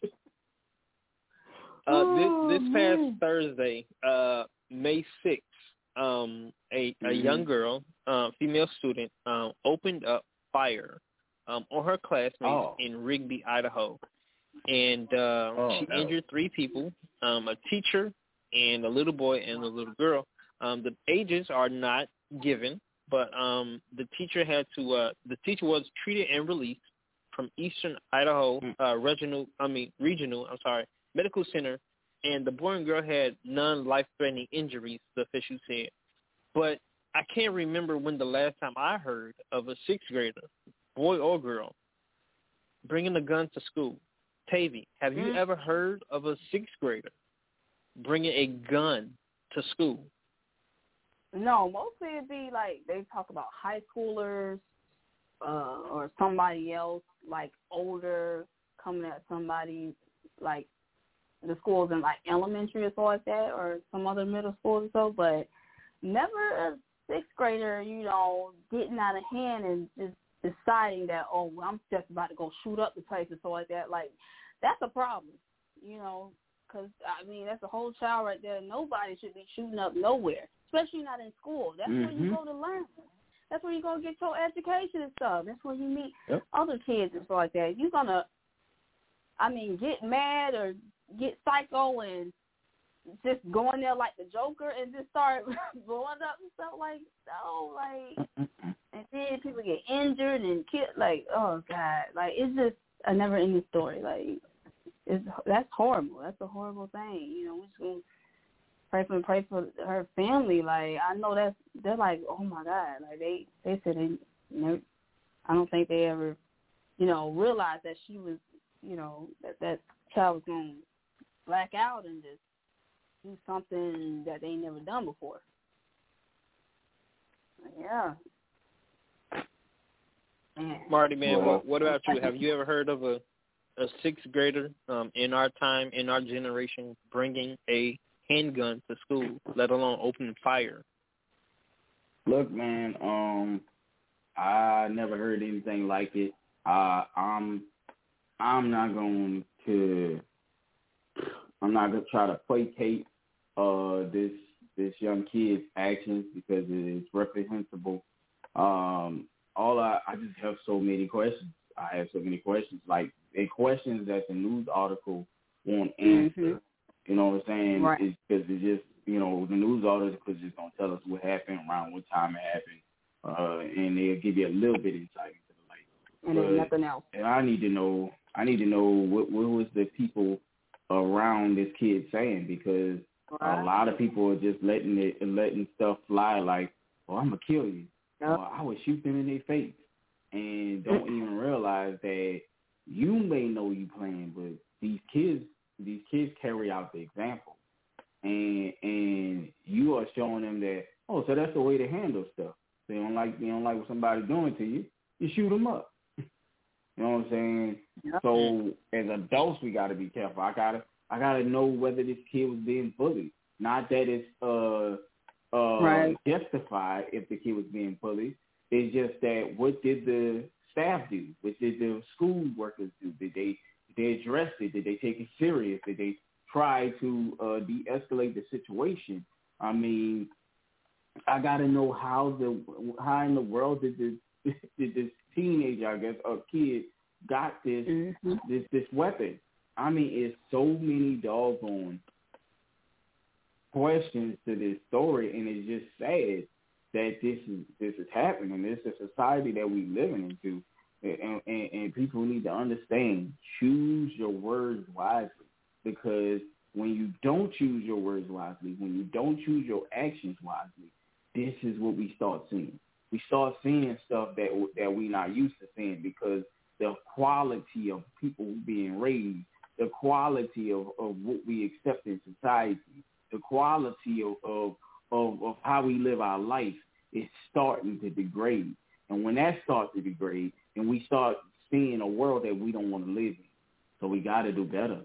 This past Thursday, May 6th, a young girl, female student, opened up fire on her classmates in Rigby, Idaho. And she injured 3 people, a teacher and a little boy and a little girl. The ages are not given, but the teacher was treated and released from Eastern Idaho Regional Medical Center, and the boy and girl had non-life-threatening injuries, the official said. But I can't remember when the last time I heard of a 6th grader, boy or girl, bringing a gun to school. Tavy, have you ever heard of a 6th grader bringing a gun to school? No, mostly it'd be like they talk about high schoolers or somebody else, like older, coming at somebody, like the schools in like elementary or so like that, or some other middle schools or so, but never a 6th grader, getting out of hand and just deciding that, I'm just about to go shoot up the place or so like that. Like, that's a problem, because, I mean, that's a whole child right there. Nobody should be shooting up nowhere, especially not in school. That's where you go to learn. That's where you go get your education and stuff. That's where you meet other kids and stuff like that. You're going to, get mad or get psycho and just go in there like the Joker and just start blowing up and stuff and then people get injured and killed. Like, oh God, like it's just a never-ending story. Like, that's horrible. That's a horrible thing. We're just gonna pray for her family. Like, I know they're like, oh my God. Like they said I don't think they ever, realized that she was, that child was gonna black out and just do something that they never done before. Yeah. Man. Marty, man, what about you? Have you ever heard of a 6th grader in our time, in our generation, bringing a handgun to school, let alone opening fire? Look, man, I never heard anything like it. I'm not going to try to placate this young kid's actions because it is reprehensible. I just have so many questions. I have so many questions, like questions that the news article won't answer. You know what I'm saying? Right. It's because it's just, the news article is just going to tell us what happened, around what time it happened, and they'll give you a little bit of insight into the life. And there's nothing else. And I need to know what was the people around this kid saying, because a lot of people are just letting stuff fly like, I'm going to kill you. Or I would shoot them in their face, and don't even realize that you may know you playing, but these kids carry out the example, and you are showing them that, so that's the way to handle stuff. They don't like what somebody's doing to you, you shoot them up. You know what I'm saying? Yep. So as adults, we got to be careful. I gotta know whether this kid was being bullied. Not that it's justified if the kid was being bullied. It's just that what did the staff do? What did the school workers do? Did they address it? Did they take it serious? Did they try to de-escalate the situation? I mean, I got to know how in the world did this teenager, I guess, or kid got this weapon. I mean, it's so many doggone questions to this story, and it's just sad that this is happening. This is a society that we living into, and people need to understand, choose your words wisely, because when you don't choose your words wisely, when you don't choose your actions wisely, this is what we start seeing. We start seeing stuff that we're not used to seeing, because the quality of people being raised, the quality of what we accept in society, the quality of how we live our life is starting to degrade. And when that starts to degrade, then we start seeing a world that we don't want to live in. So we got to do better.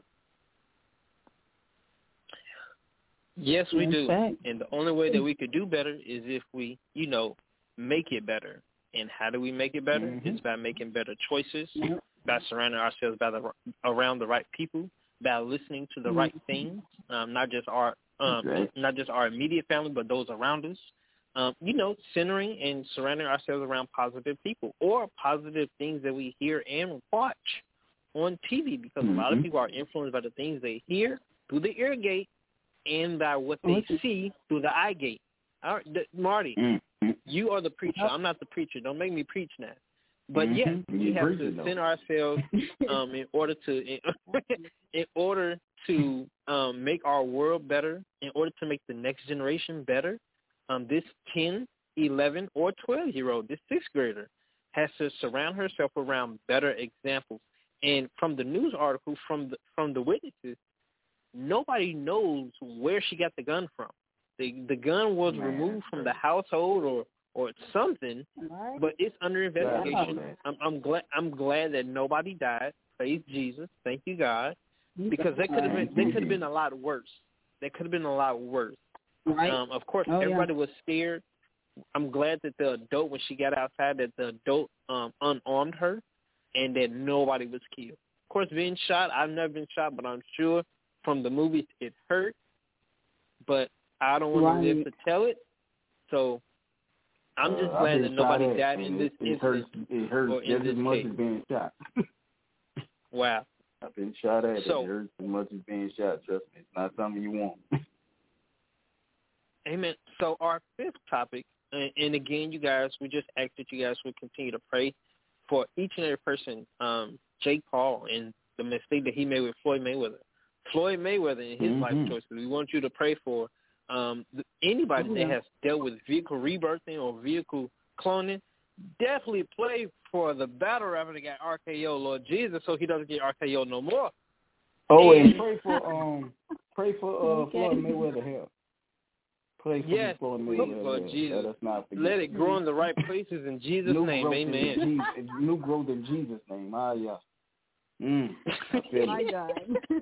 Yes, we do. And the only way that we could do better is if we, make it better. And how do we make it better? Mm-hmm. It's by making better choices, by surrounding ourselves around the right people, by listening to the right things, not just our immediate family, but those around us. Centering and surrounding ourselves around positive people or positive things that we hear and watch on TV, because a lot of people are influenced by the things they hear through the ear gate and by what they see through the eye gate. All right, Marty, you are the preacher. I'm not the preacher. Don't make me preach now. But we have to center ourselves in order to make our world better, in order to make the next generation better. This 10, 11, or 12-year-old, this 6th grader, has to surround herself around better examples. And from the news article, from the witnesses, nobody knows where she got the gun from. The gun was removed from the household or something, but it's under investigation. I'm glad that nobody died. Praise Jesus. Thank you, God. Because they could have been a lot worse. They could have been a lot worse. Right. Of course, everybody was scared. I'm glad that the adult, when she got outside, that the adult unarmed her and that nobody was killed. Of course, being shot, I've never been shot, but I'm sure from the movies it hurt. But I don't want to live to tell it. So I'm just glad that nobody died in this instance. It hurts just as much as being shot. Wow. I've been shot at. It hurts as much as being shot. Trust me, it's not something you want. Amen. So our 5th topic, and again, you guys, we just ask that you guys would continue to pray for each and every person, Jake Paul, and the mistake that he made with Floyd Mayweather. Floyd Mayweather and his life choices. We want you to pray for anybody that has dealt with vehicle rebirthing or vehicle cloning. Definitely pray for the battle rapper that got RKO, Lord Jesus, so he doesn't get RKO no more. Oh, and pray for Floyd Mayweather help. Pray for Floyd Mayweather. Lord Jesus. Let us not forget. Let it grow in the right places in Jesus' name. Amen. New growth in Jesus' name. Yeah. My God.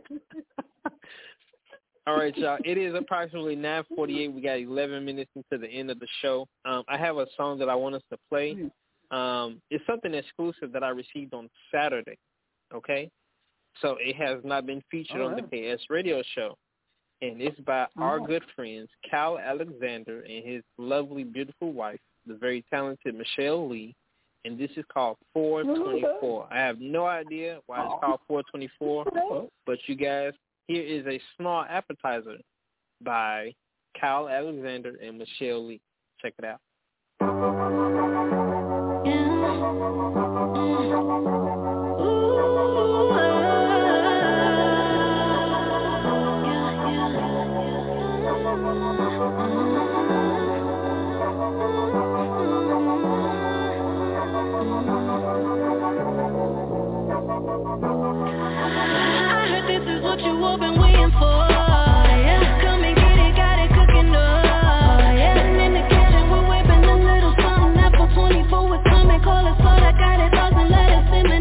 All right, y'all. It is approximately 9:48. We got 11 minutes into the end of the show. I have a song that I want us to play. It's something exclusive that I received on Saturday, okay? So it has not been featured on the KS radio show. And it's by our good friends, Cal Alexander and his lovely, beautiful wife, the very talented Michelle Lee. And this is called 424. I have no idea why it's called 424, but you guys, here is a small appetizer by Cal Alexander and Michelle Lee. Check it out. You've been waiting for, yeah. Come and get it, got it cooking up, yeah. Sitting in the kitchen, we're whipping a little something. Apple 24 with something, call it salt. I got it, 1,000 letters in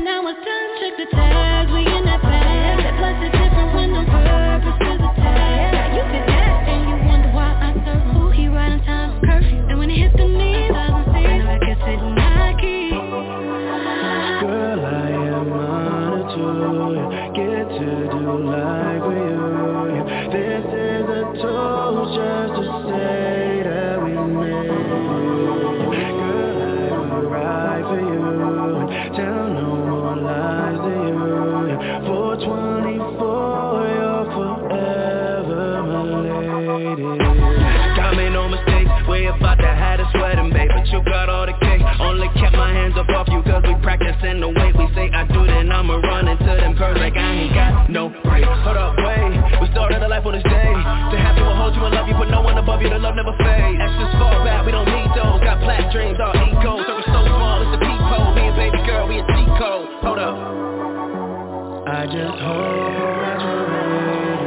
you got all the cake. Only kept my hands up off you cause we practicing the way we say I do, then I'ma run into them birds like I ain't got no break. Hold up, wait, we started a life on this day. To have you and hold you and love you, but no one above you, the love never fades. Extras fall back, we don't need those. Got black dreams, all eco. So we're so small, it's a peephole. Me and baby girl, we a G-code. Hold up. I just hope that you're ready.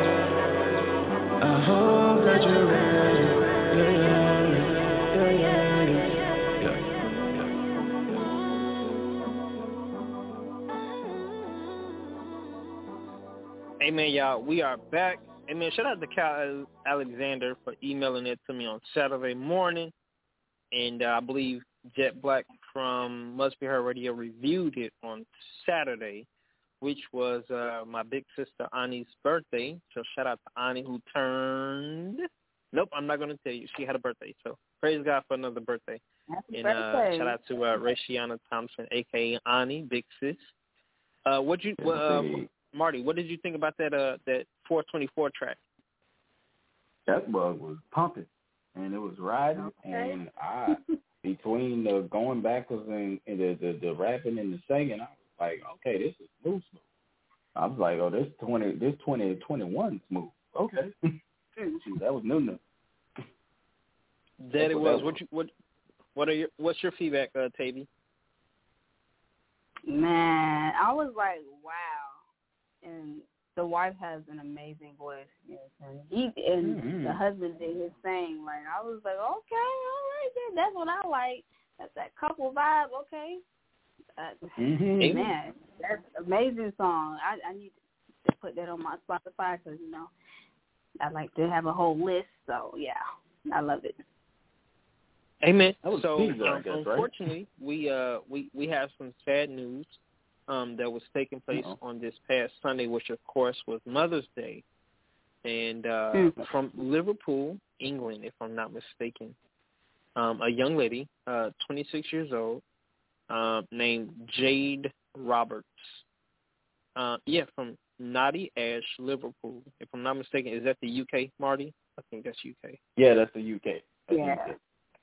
I hope that you're ready. Hey man, y'all, we are back. Hey man, shout out to Cal Alexander for emailing it to me on Saturday morning, and I believe Jet Black from Must Be Heard Radio reviewed it on Saturday, which was my big sister Ani's birthday. So shout out to Ani who turned. Nope, I'm not going to tell you. She had a birthday. So praise God for another birthday. Happy and birthday. Shout out to Rayshiana Thompson, a.k.a. Ani, big sis. Marty, what did you think about that 424 track? That bug was pumping, and it was riding, and I between the going backwards and the rapping and the singing, I was like, okay, this is smooth. I was like, oh, this 20 to 21 smooth. Okay, that was new. That it was. What's your feedback, Tavy? Man, I was like, wow. And the wife has an amazing voice, yes, and the husband did his thing. Like I was like, okay, all right, then that's what I like. That's that couple vibe, okay. Man, that's an amazing song. I need to put that on my Spotify because I like to have a whole list. So yeah, I love it. Amen. So unfortunately, right? we have some sad news. That was taking place on this past Sunday, which of course was Mother's Day, and from Liverpool, England, if I'm not mistaken, a young lady, 26 years old, named Jade Roberts. From Naughty Ash, Liverpool, if I'm not mistaken. Is that the UK, Marty? I think that's UK. Yeah, that's the UK. UK.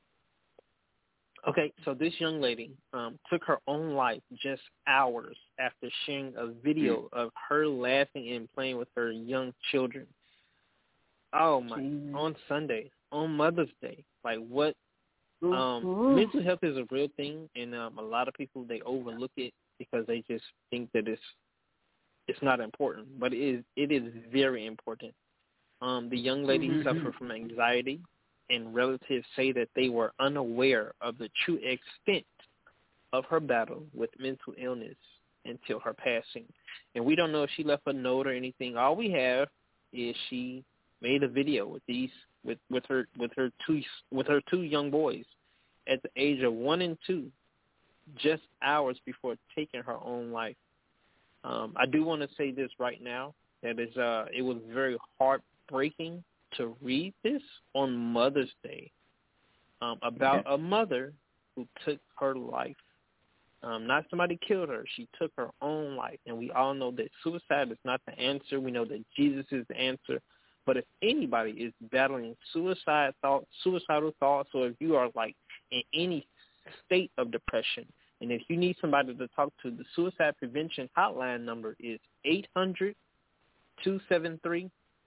Okay, so this young lady took her own life just hours after sharing a video of her laughing and playing with her young children. Oh my! On Sunday, on Mother's Day, like what? Mental health is a real thing, and a lot of people they overlook it because they just think that it's not important, but it is very important. The young lady suffered from anxiety. And relatives say that they were unaware of the true extent of her battle with mental illness until her passing. And we don't know if she left a note or anything. All we have is she made a video with her two young boys at the age of 1 and 2, just hours before taking her own life. I do want to say this right now that it was very heartbreaking to read this on Mother's Day about a mother who took her life. Not somebody killed her. She took her own life. And we all know that suicide is not the answer. We know that Jesus is the answer. But if anybody is battling suicidal thoughts, or if you are like in any state of depression, and if you need somebody to talk to, the suicide prevention hotline number is 800-273-8255.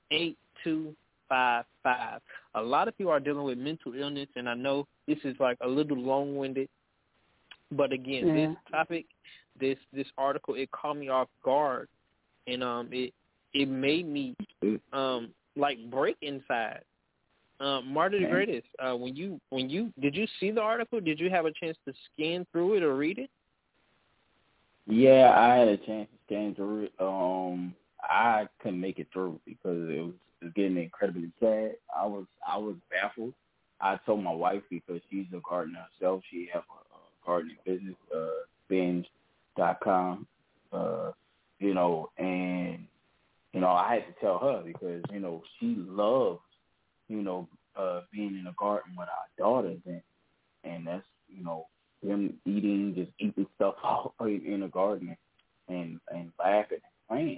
A lot of people are dealing with mental illness, and I know this is like a little long-winded, but again, this topic, this article, it caught me off guard, and it made me like break inside. Marty the Greatest, when you did you see the article? Did you have a chance to scan through it or read it? Yeah, I had a chance to scan through it. I couldn't make it through because it was getting incredibly sad. I was baffled. I told my wife because she's a gardener herself. She has a gardening business, binge.com, and I had to tell her because, she loves, being in a garden with our daughters and that's, them eating stuff all in a garden and laughing and playing.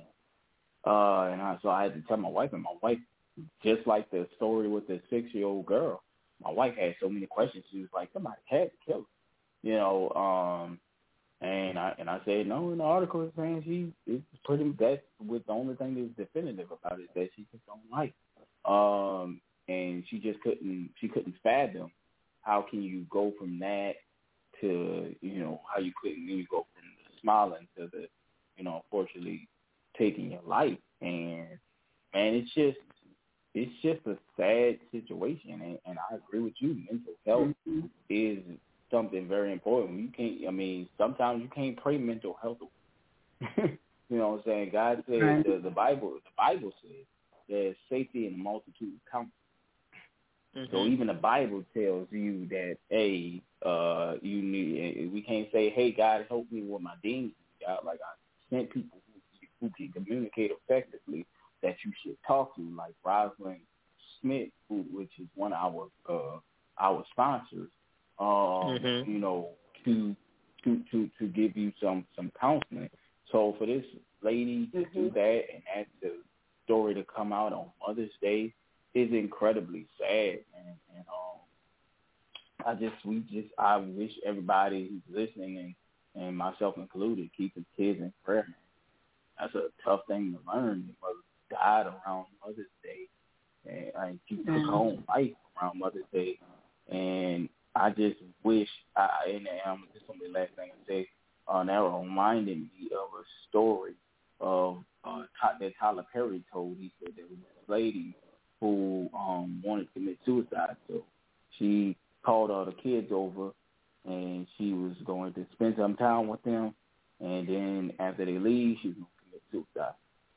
So I had to tell my wife, and my wife, just like the story with the 6-year-old girl, my wife had so many questions. She was like, somebody had to kill her, you know. And I said, no, in the article it's saying it's pretty, that's with the only thing that's definitive about it, that she just don't like. And she just couldn't fathom how can you go from that to, you know, how you go from the smiling to the, you know, unfortunately taking your life. And man, it's just a sad situation, and I agree with you. Mental health is something very important. You can't, I mean, sometimes you can't pray mental health away. You know what I'm saying? God said, the Bible says there's safety in the multitude of counsel. So even the Bible tells you that, hey, you need. We can't say, hey, God, help me with my demons. God, like I sent people who can communicate effectively that you should talk to, like Rosalind Smith, which is one of our sponsors. You know, to give you some counseling. So for this lady to do that, and that's the story to come out on Mother's Day, is incredibly sad. And I wish everybody who's listening, and myself included, keep the kids in prayer. That's a tough thing to learn. Your mother died around Mother's Day, and she took her own life around Mother's Day. And I just wish, and this is the last thing I say, that reminded me of a story of that Tyler Perry told. He said there was a lady who wanted to commit suicide. So she called all the kids over, and she was going to spend some time with them, and then after they leave, she was going to commit suicide.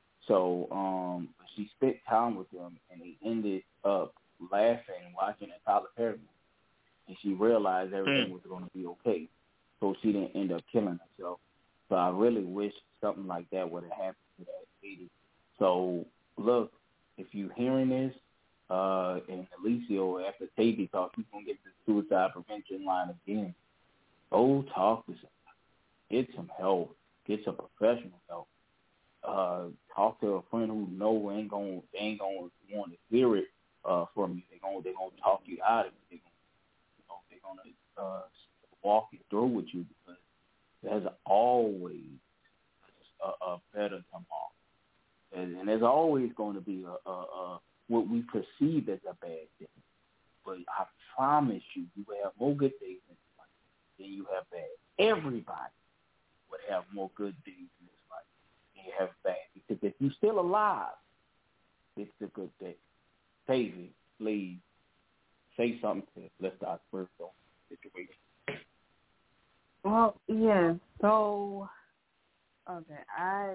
So she spent time with them, and they ended up laughing, watching a Tyler Perry movie. And she realized everything was going to be okay. So she didn't end up killing herself. So I really wish something like that would have happened to that lady. So, look, if you're hearing this, and Alicio, after Tavy talk, he's going to get the suicide prevention line again. Go talk to somebody. Get some help. Get some professional help. Talk to a friend who ain't going to want to hear it from you. They're going to talk you out of it. They're going to walk you through with you, because there's always a better tomorrow. And there's always going to be what we perceive as a bad thing. But I promise you, you will have more good days in this life than you have bad. Everybody would have more good days in this life than you have bad. Because if you're still alive, it's a good day. David, please say something to let's start first on the situation. Well, yeah. So, okay,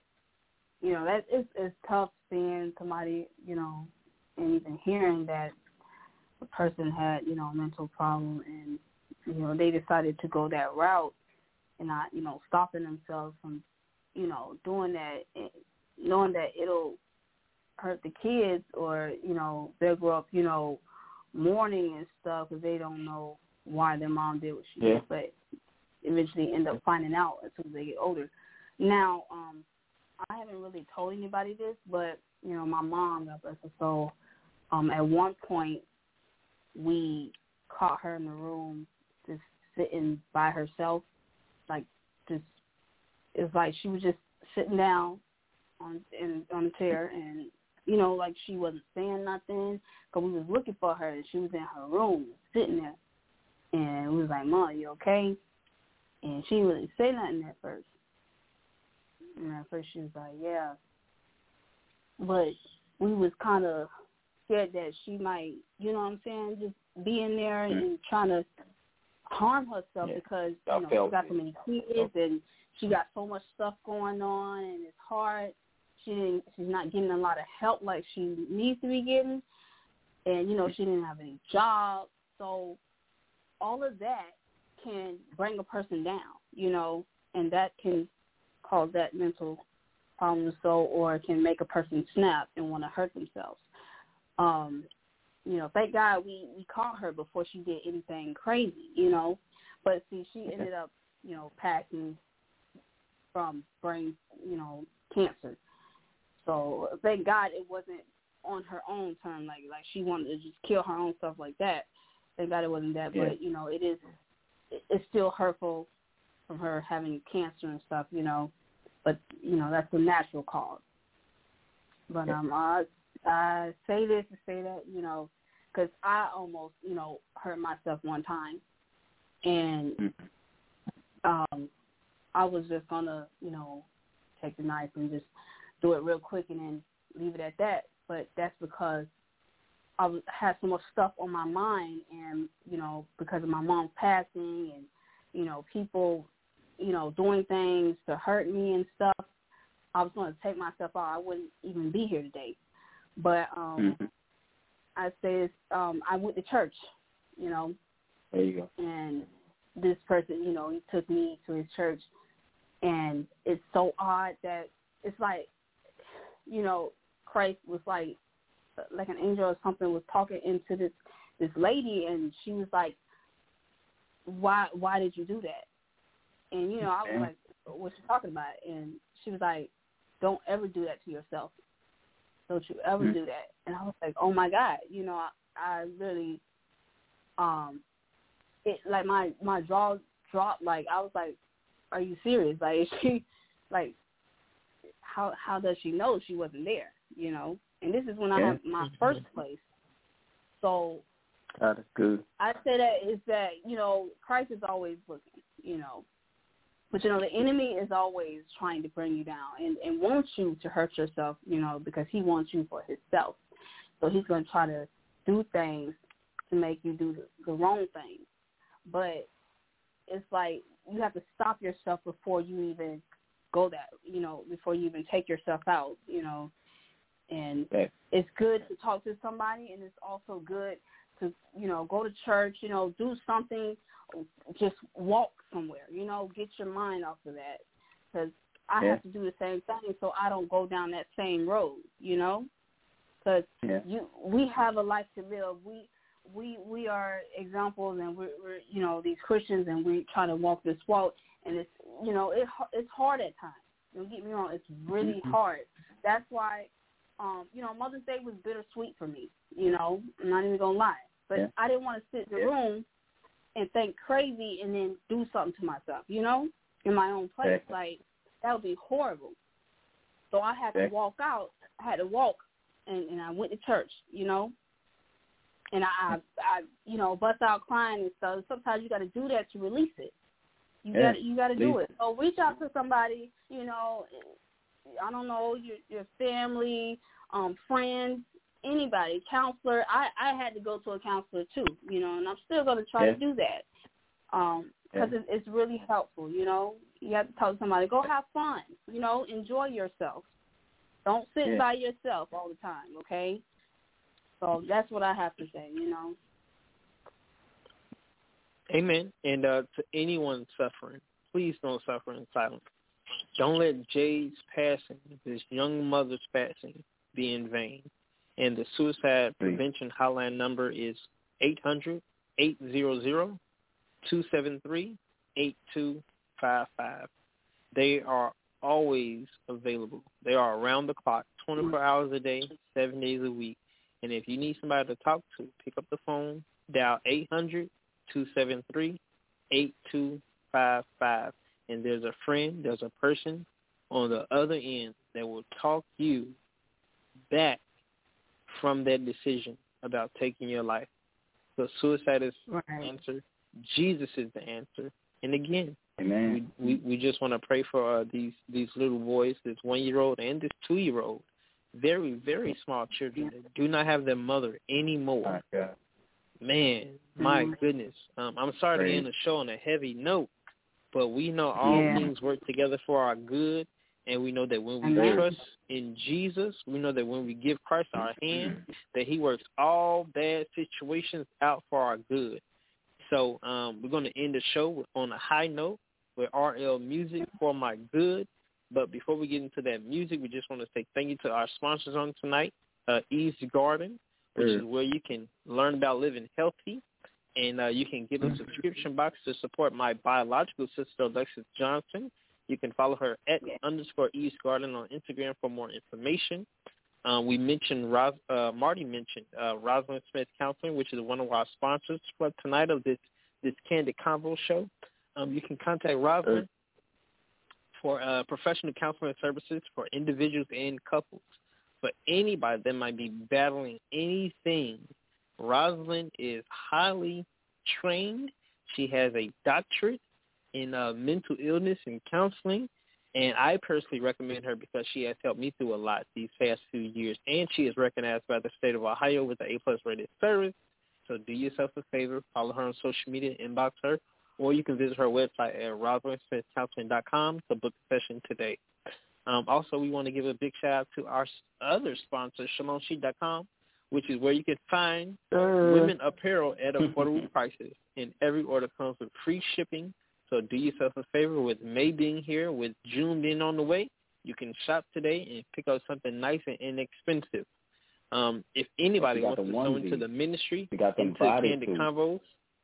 that it's tough seeing somebody, and even hearing that the person had, a mental problem, and they decided to go that route and not, stopping themselves from, doing that, knowing that it'll hurt the kids, or they'll grow up, mourning and stuff because they don't know why their mom did what she did, but eventually end up finding out as soon as they get older. Now, I haven't really told anybody this, but, my mom, God bless her soul, at one point we caught her in the room just sitting by herself, it's like she was just sitting down on the chair, and, like she wasn't saying nothing, because we was looking for her, and she was in her room sitting there, and we was like, Mom, you okay? And she didn't really say nothing at first. And at first she was like, yeah. But we was kind of scared that she might, just be in there and trying to harm herself because, she got so many kids and she got so much stuff going on and it's hard. She's not getting a lot of help like she needs to be getting. And, she didn't have any job. So all of that can bring a person down, and that can cause that mental problem, or it can make a person snap and want to hurt themselves. Thank God we caught her before she did anything crazy, But see, she ended up, passing from brain, cancer. So thank God it wasn't on her own term, like she wanted to just kill her own stuff like that. Thank God it wasn't that, but it's still hurtful from her having cancer and stuff, but that's the natural cause. But I say this to say that, because I almost, hurt myself one time, and I was just gonna, take the knife and just do it real quick and then leave it at that. But that's because I had so much stuff on my mind, and because of my mom passing, and people, doing things to hurt me and stuff, I was going to take myself out. I wouldn't even be here today. But I say I went to church, There you go. And this person, he took me to his church, and it's so odd that it's like, Christ was like an angel or something was talking into this lady, and she was like, why did you do that? And, I was like, what's she talking about? And she was like, don't ever do that to yourself. Don't you ever do that. And I was like, oh, my God. I really, it like my jaw dropped. Like, I was like, are you serious? Like, is she, like, how does she know she wasn't there, And this is when I had my first place. So that is good. I say that is that, Christ is always looking, But, the enemy is always trying to bring you down and wants you to hurt yourself, because he wants you for himself. So he's going to try to do things to make you do the wrong thing. But it's like you have to stop yourself before you even go that, before you even take yourself out, And it's good to talk to somebody, and it's also good to, go to church, do something, just walk somewhere, get your mind off of that. Because I have to do the same thing so I don't go down that same road, Because we have a life to live. We are examples, and we're these Christians, and we try to walk this walk, and it's, it's hard at times. Don't get me wrong, it's really hard. That's why, Mother's Day was bittersweet for me, I'm not even going to lie. But I didn't want to sit in the room and think crazy and then do something to myself, in my own place. Like, that would be horrible. So I had to walk out. I had to walk, and I went to church, And I bust out crying and stuff. Sometimes you got to do that to release it. You got to do it. So reach out to somebody, I don't know, your family, friends, anybody, counselor. I had to go to a counselor too, and I'm still going to try to do that because it's really helpful, You have to talk to somebody. Go have fun, enjoy yourself. Don't sit by yourself all the time, okay? So that's what I have to say, Amen. And to anyone suffering, please don't suffer in silence. Don't let Jay's passing, this young mother's passing, be in vain. And the suicide prevention hotline number is 800-800-273-8255. They are always available. They are around the clock, 24 hours a day, 7 days a week. And if you need somebody to talk to, pick up the phone, dial 800-273-8255. And there's a friend, there's a person on the other end that will talk you back from that decision about taking your life. So suicide is the answer. Jesus is the answer. And again, Amen. We just want to pray for these little boys, this 1-year-old and this 2-year-old, very, very small children that do not have their mother anymore. Man, my goodness. I'm sorry to end the show on a heavy note, but we know all things work together for our good, and we know that when we trust in Jesus, we know that when we give Christ our hand, that he works all bad situations out for our good. So we're going to end the show on a high note with RL Music, For My Good. But before we get into that music, we just want to say thank you to our sponsors on tonight, Eve's Garden, which is where you can learn about living healthy, and you can get a subscription box to support my biological sister, Alexis Johnson. You can follow her at _Eve's Garden on Instagram for more information. We mentioned, Marty mentioned Rosalind Smith Counseling, which is one of our sponsors for tonight of this Candid Convo show. You can contact Rosalind for professional counseling services for individuals and couples. For anybody that might be battling anything, Rosalind is highly trained. She has a doctorate in mental illness and counseling, and I personally recommend her because she has helped me through a lot these past few years, and she is recognized by the state of Ohio with an A+ rated service. So do yourself a favor, follow her on social media, inbox her, or you can visit her website at rosalindsmithcounseling.com to book a session today. Also, we want to give a big shout-out to our other sponsor, ShalomSheet.com, which is where you can find women apparel at affordable prices, and every order comes with free shipping. So do yourself a favor, with May being here, with June being on the way, you can shop today and pick up something nice and inexpensive. If anybody wants to sow into the ministry, into Candid Convos,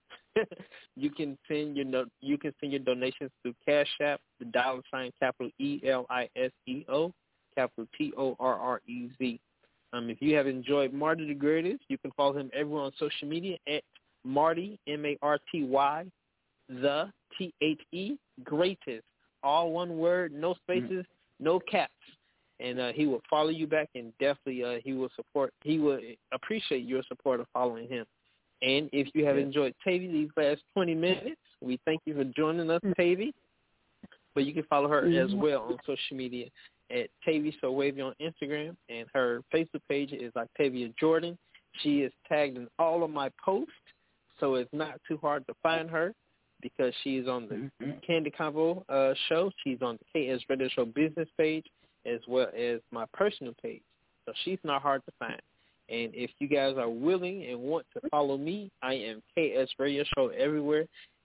you can send your donations through Cash App, the $ capital ELISEO, capital TORREZ. If you have enjoyed Marty the Greatest, you can follow him everywhere on social media at Marty, MARTY, the THE Greatest, all one word, no spaces, no caps. And he will follow you back, and definitely he will appreciate your support of following him. And if you have enjoyed Tavy these last 20 minutes, we thank you for joining us, Tavy. But you can follow her as well on social media at Tavy So Wavy on Instagram, and her Facebook page is Octavia Jordan. She is tagged in all of my posts, so it's not too hard to find her because she's on the Candid Convo show. She's on the KS Radio Show business page as well as my personal page. So she's not hard to find. And if you guys are willing and want to follow me, I am KS Radio Show everywhere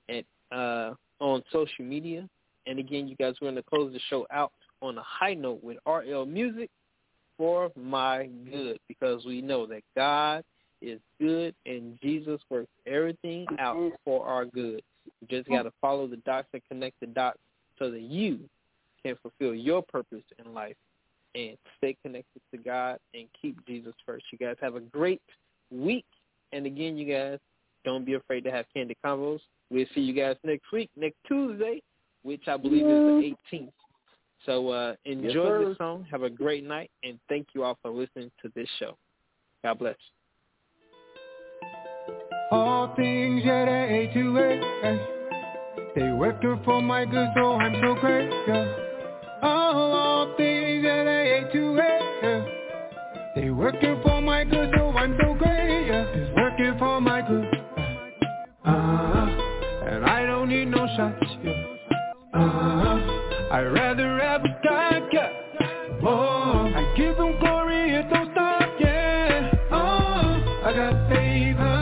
on social media. And again, you guys are going to close the show out on a high note with RL Music, For My Good, because we know that God is good and Jesus works everything out for our good. You just got to follow the dots and connect the dots so that you can fulfill your purpose in life and stay connected to God and keep Jesus first. You guys have a great week. And again, you guys, don't be afraid to have Candid Convos. We'll see you guys next week, next Tuesday, which I believe is the 18th. So enjoy this song. Have a great night. And thank you all for listening to this show. God bless. All things, yeah, they hate to wait. They working for my good, so I'm so great, yeah. All things, yeah, they hate to wait, yeah. They working for my good, so I'm so great, yeah. It's working for my good, and I don't need no shots, yeah. I'd rather have a God, yeah. Oh, I give him glory, it don't stop, yeah. Oh, I got favor.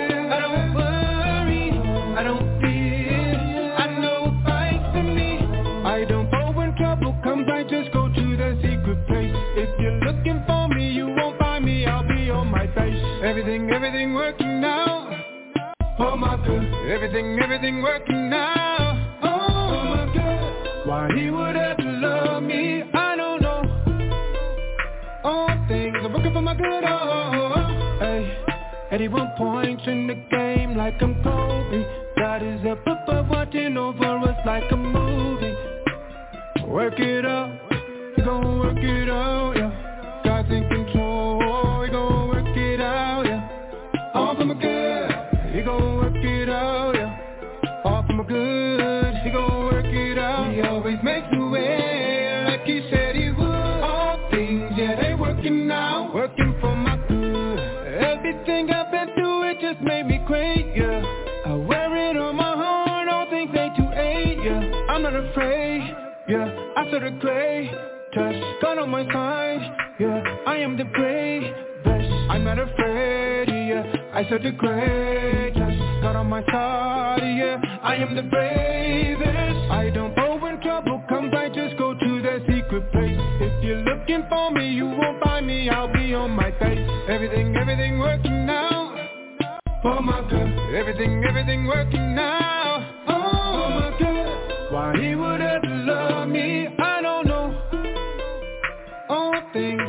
Just go to the secret place. If you're looking for me, you won't find me. I'll be on my face. Everything working now. Oh my good. Everything working now. Oh my God. Why he would ever love me, I don't know. All things are working for my good. Oh, hey. 81 points in the game like I'm Kobe. God is up above watching over us like a movie. Work it out, you gon' work it out, yeah. God's in control, you gon' work it out, yeah. All for my good, you gon' work it out, yeah. All for my good, you gon' work it out. He always makes a way, like he said he would. All things, yeah, they working out, working for my good. Everything I've been through, it just made me great, yeah. I wear it on my heart, all things ain't too late, yeah. I'm not afraid. Yeah, I saw the greatest, God on my side, yeah, I am the bravest, I'm not afraid, yeah, I saw the greatest, God on my side, yeah, I am the bravest, I don't go when trouble comes, I just go to the secret place, if you're looking for me, you won't find me, I'll be on my face, everything working now, for my good, everything working now, oh my God, why he would ever love me, I don't know. All things are working for my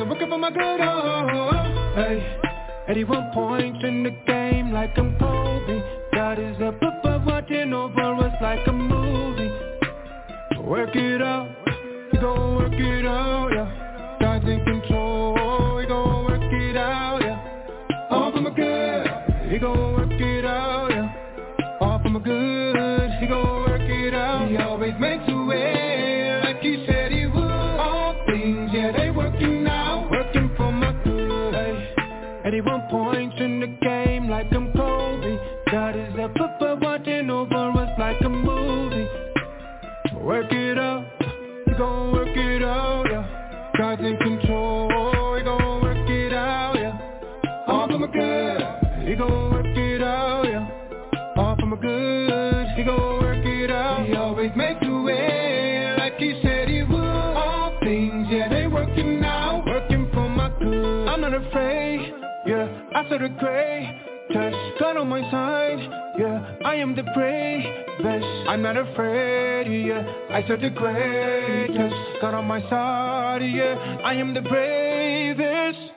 my good, hey. 81 points in the game like I'm Kobe. God is up above watching over us like a movie. Work it out, you gon' work it out, yeah. God's in control, he gon' work it out, yeah. All for my good, he gon' work it out, yeah. All for my good, he gon' work it out. He always makes a way, like he said he would. All things, yeah, they working out, working for my good, hey. 81 points in the game like I'm Kobe. God is up above watching over us like a movie. Work it out, you gon' work it out, yeah. God's in control, he gon' work it out, yeah. All for my good, he gon' work it out, yeah. All for my good, he gon' work it out. He always makes a way, like he said he would. All things, yeah, they working out, working for my good. I'm not afraid, yeah, I saw the greatest God on my side, yeah, I am the bravest. I'm not afraid, yeah, I saw the greatest God on my side, yeah, I am the bravest.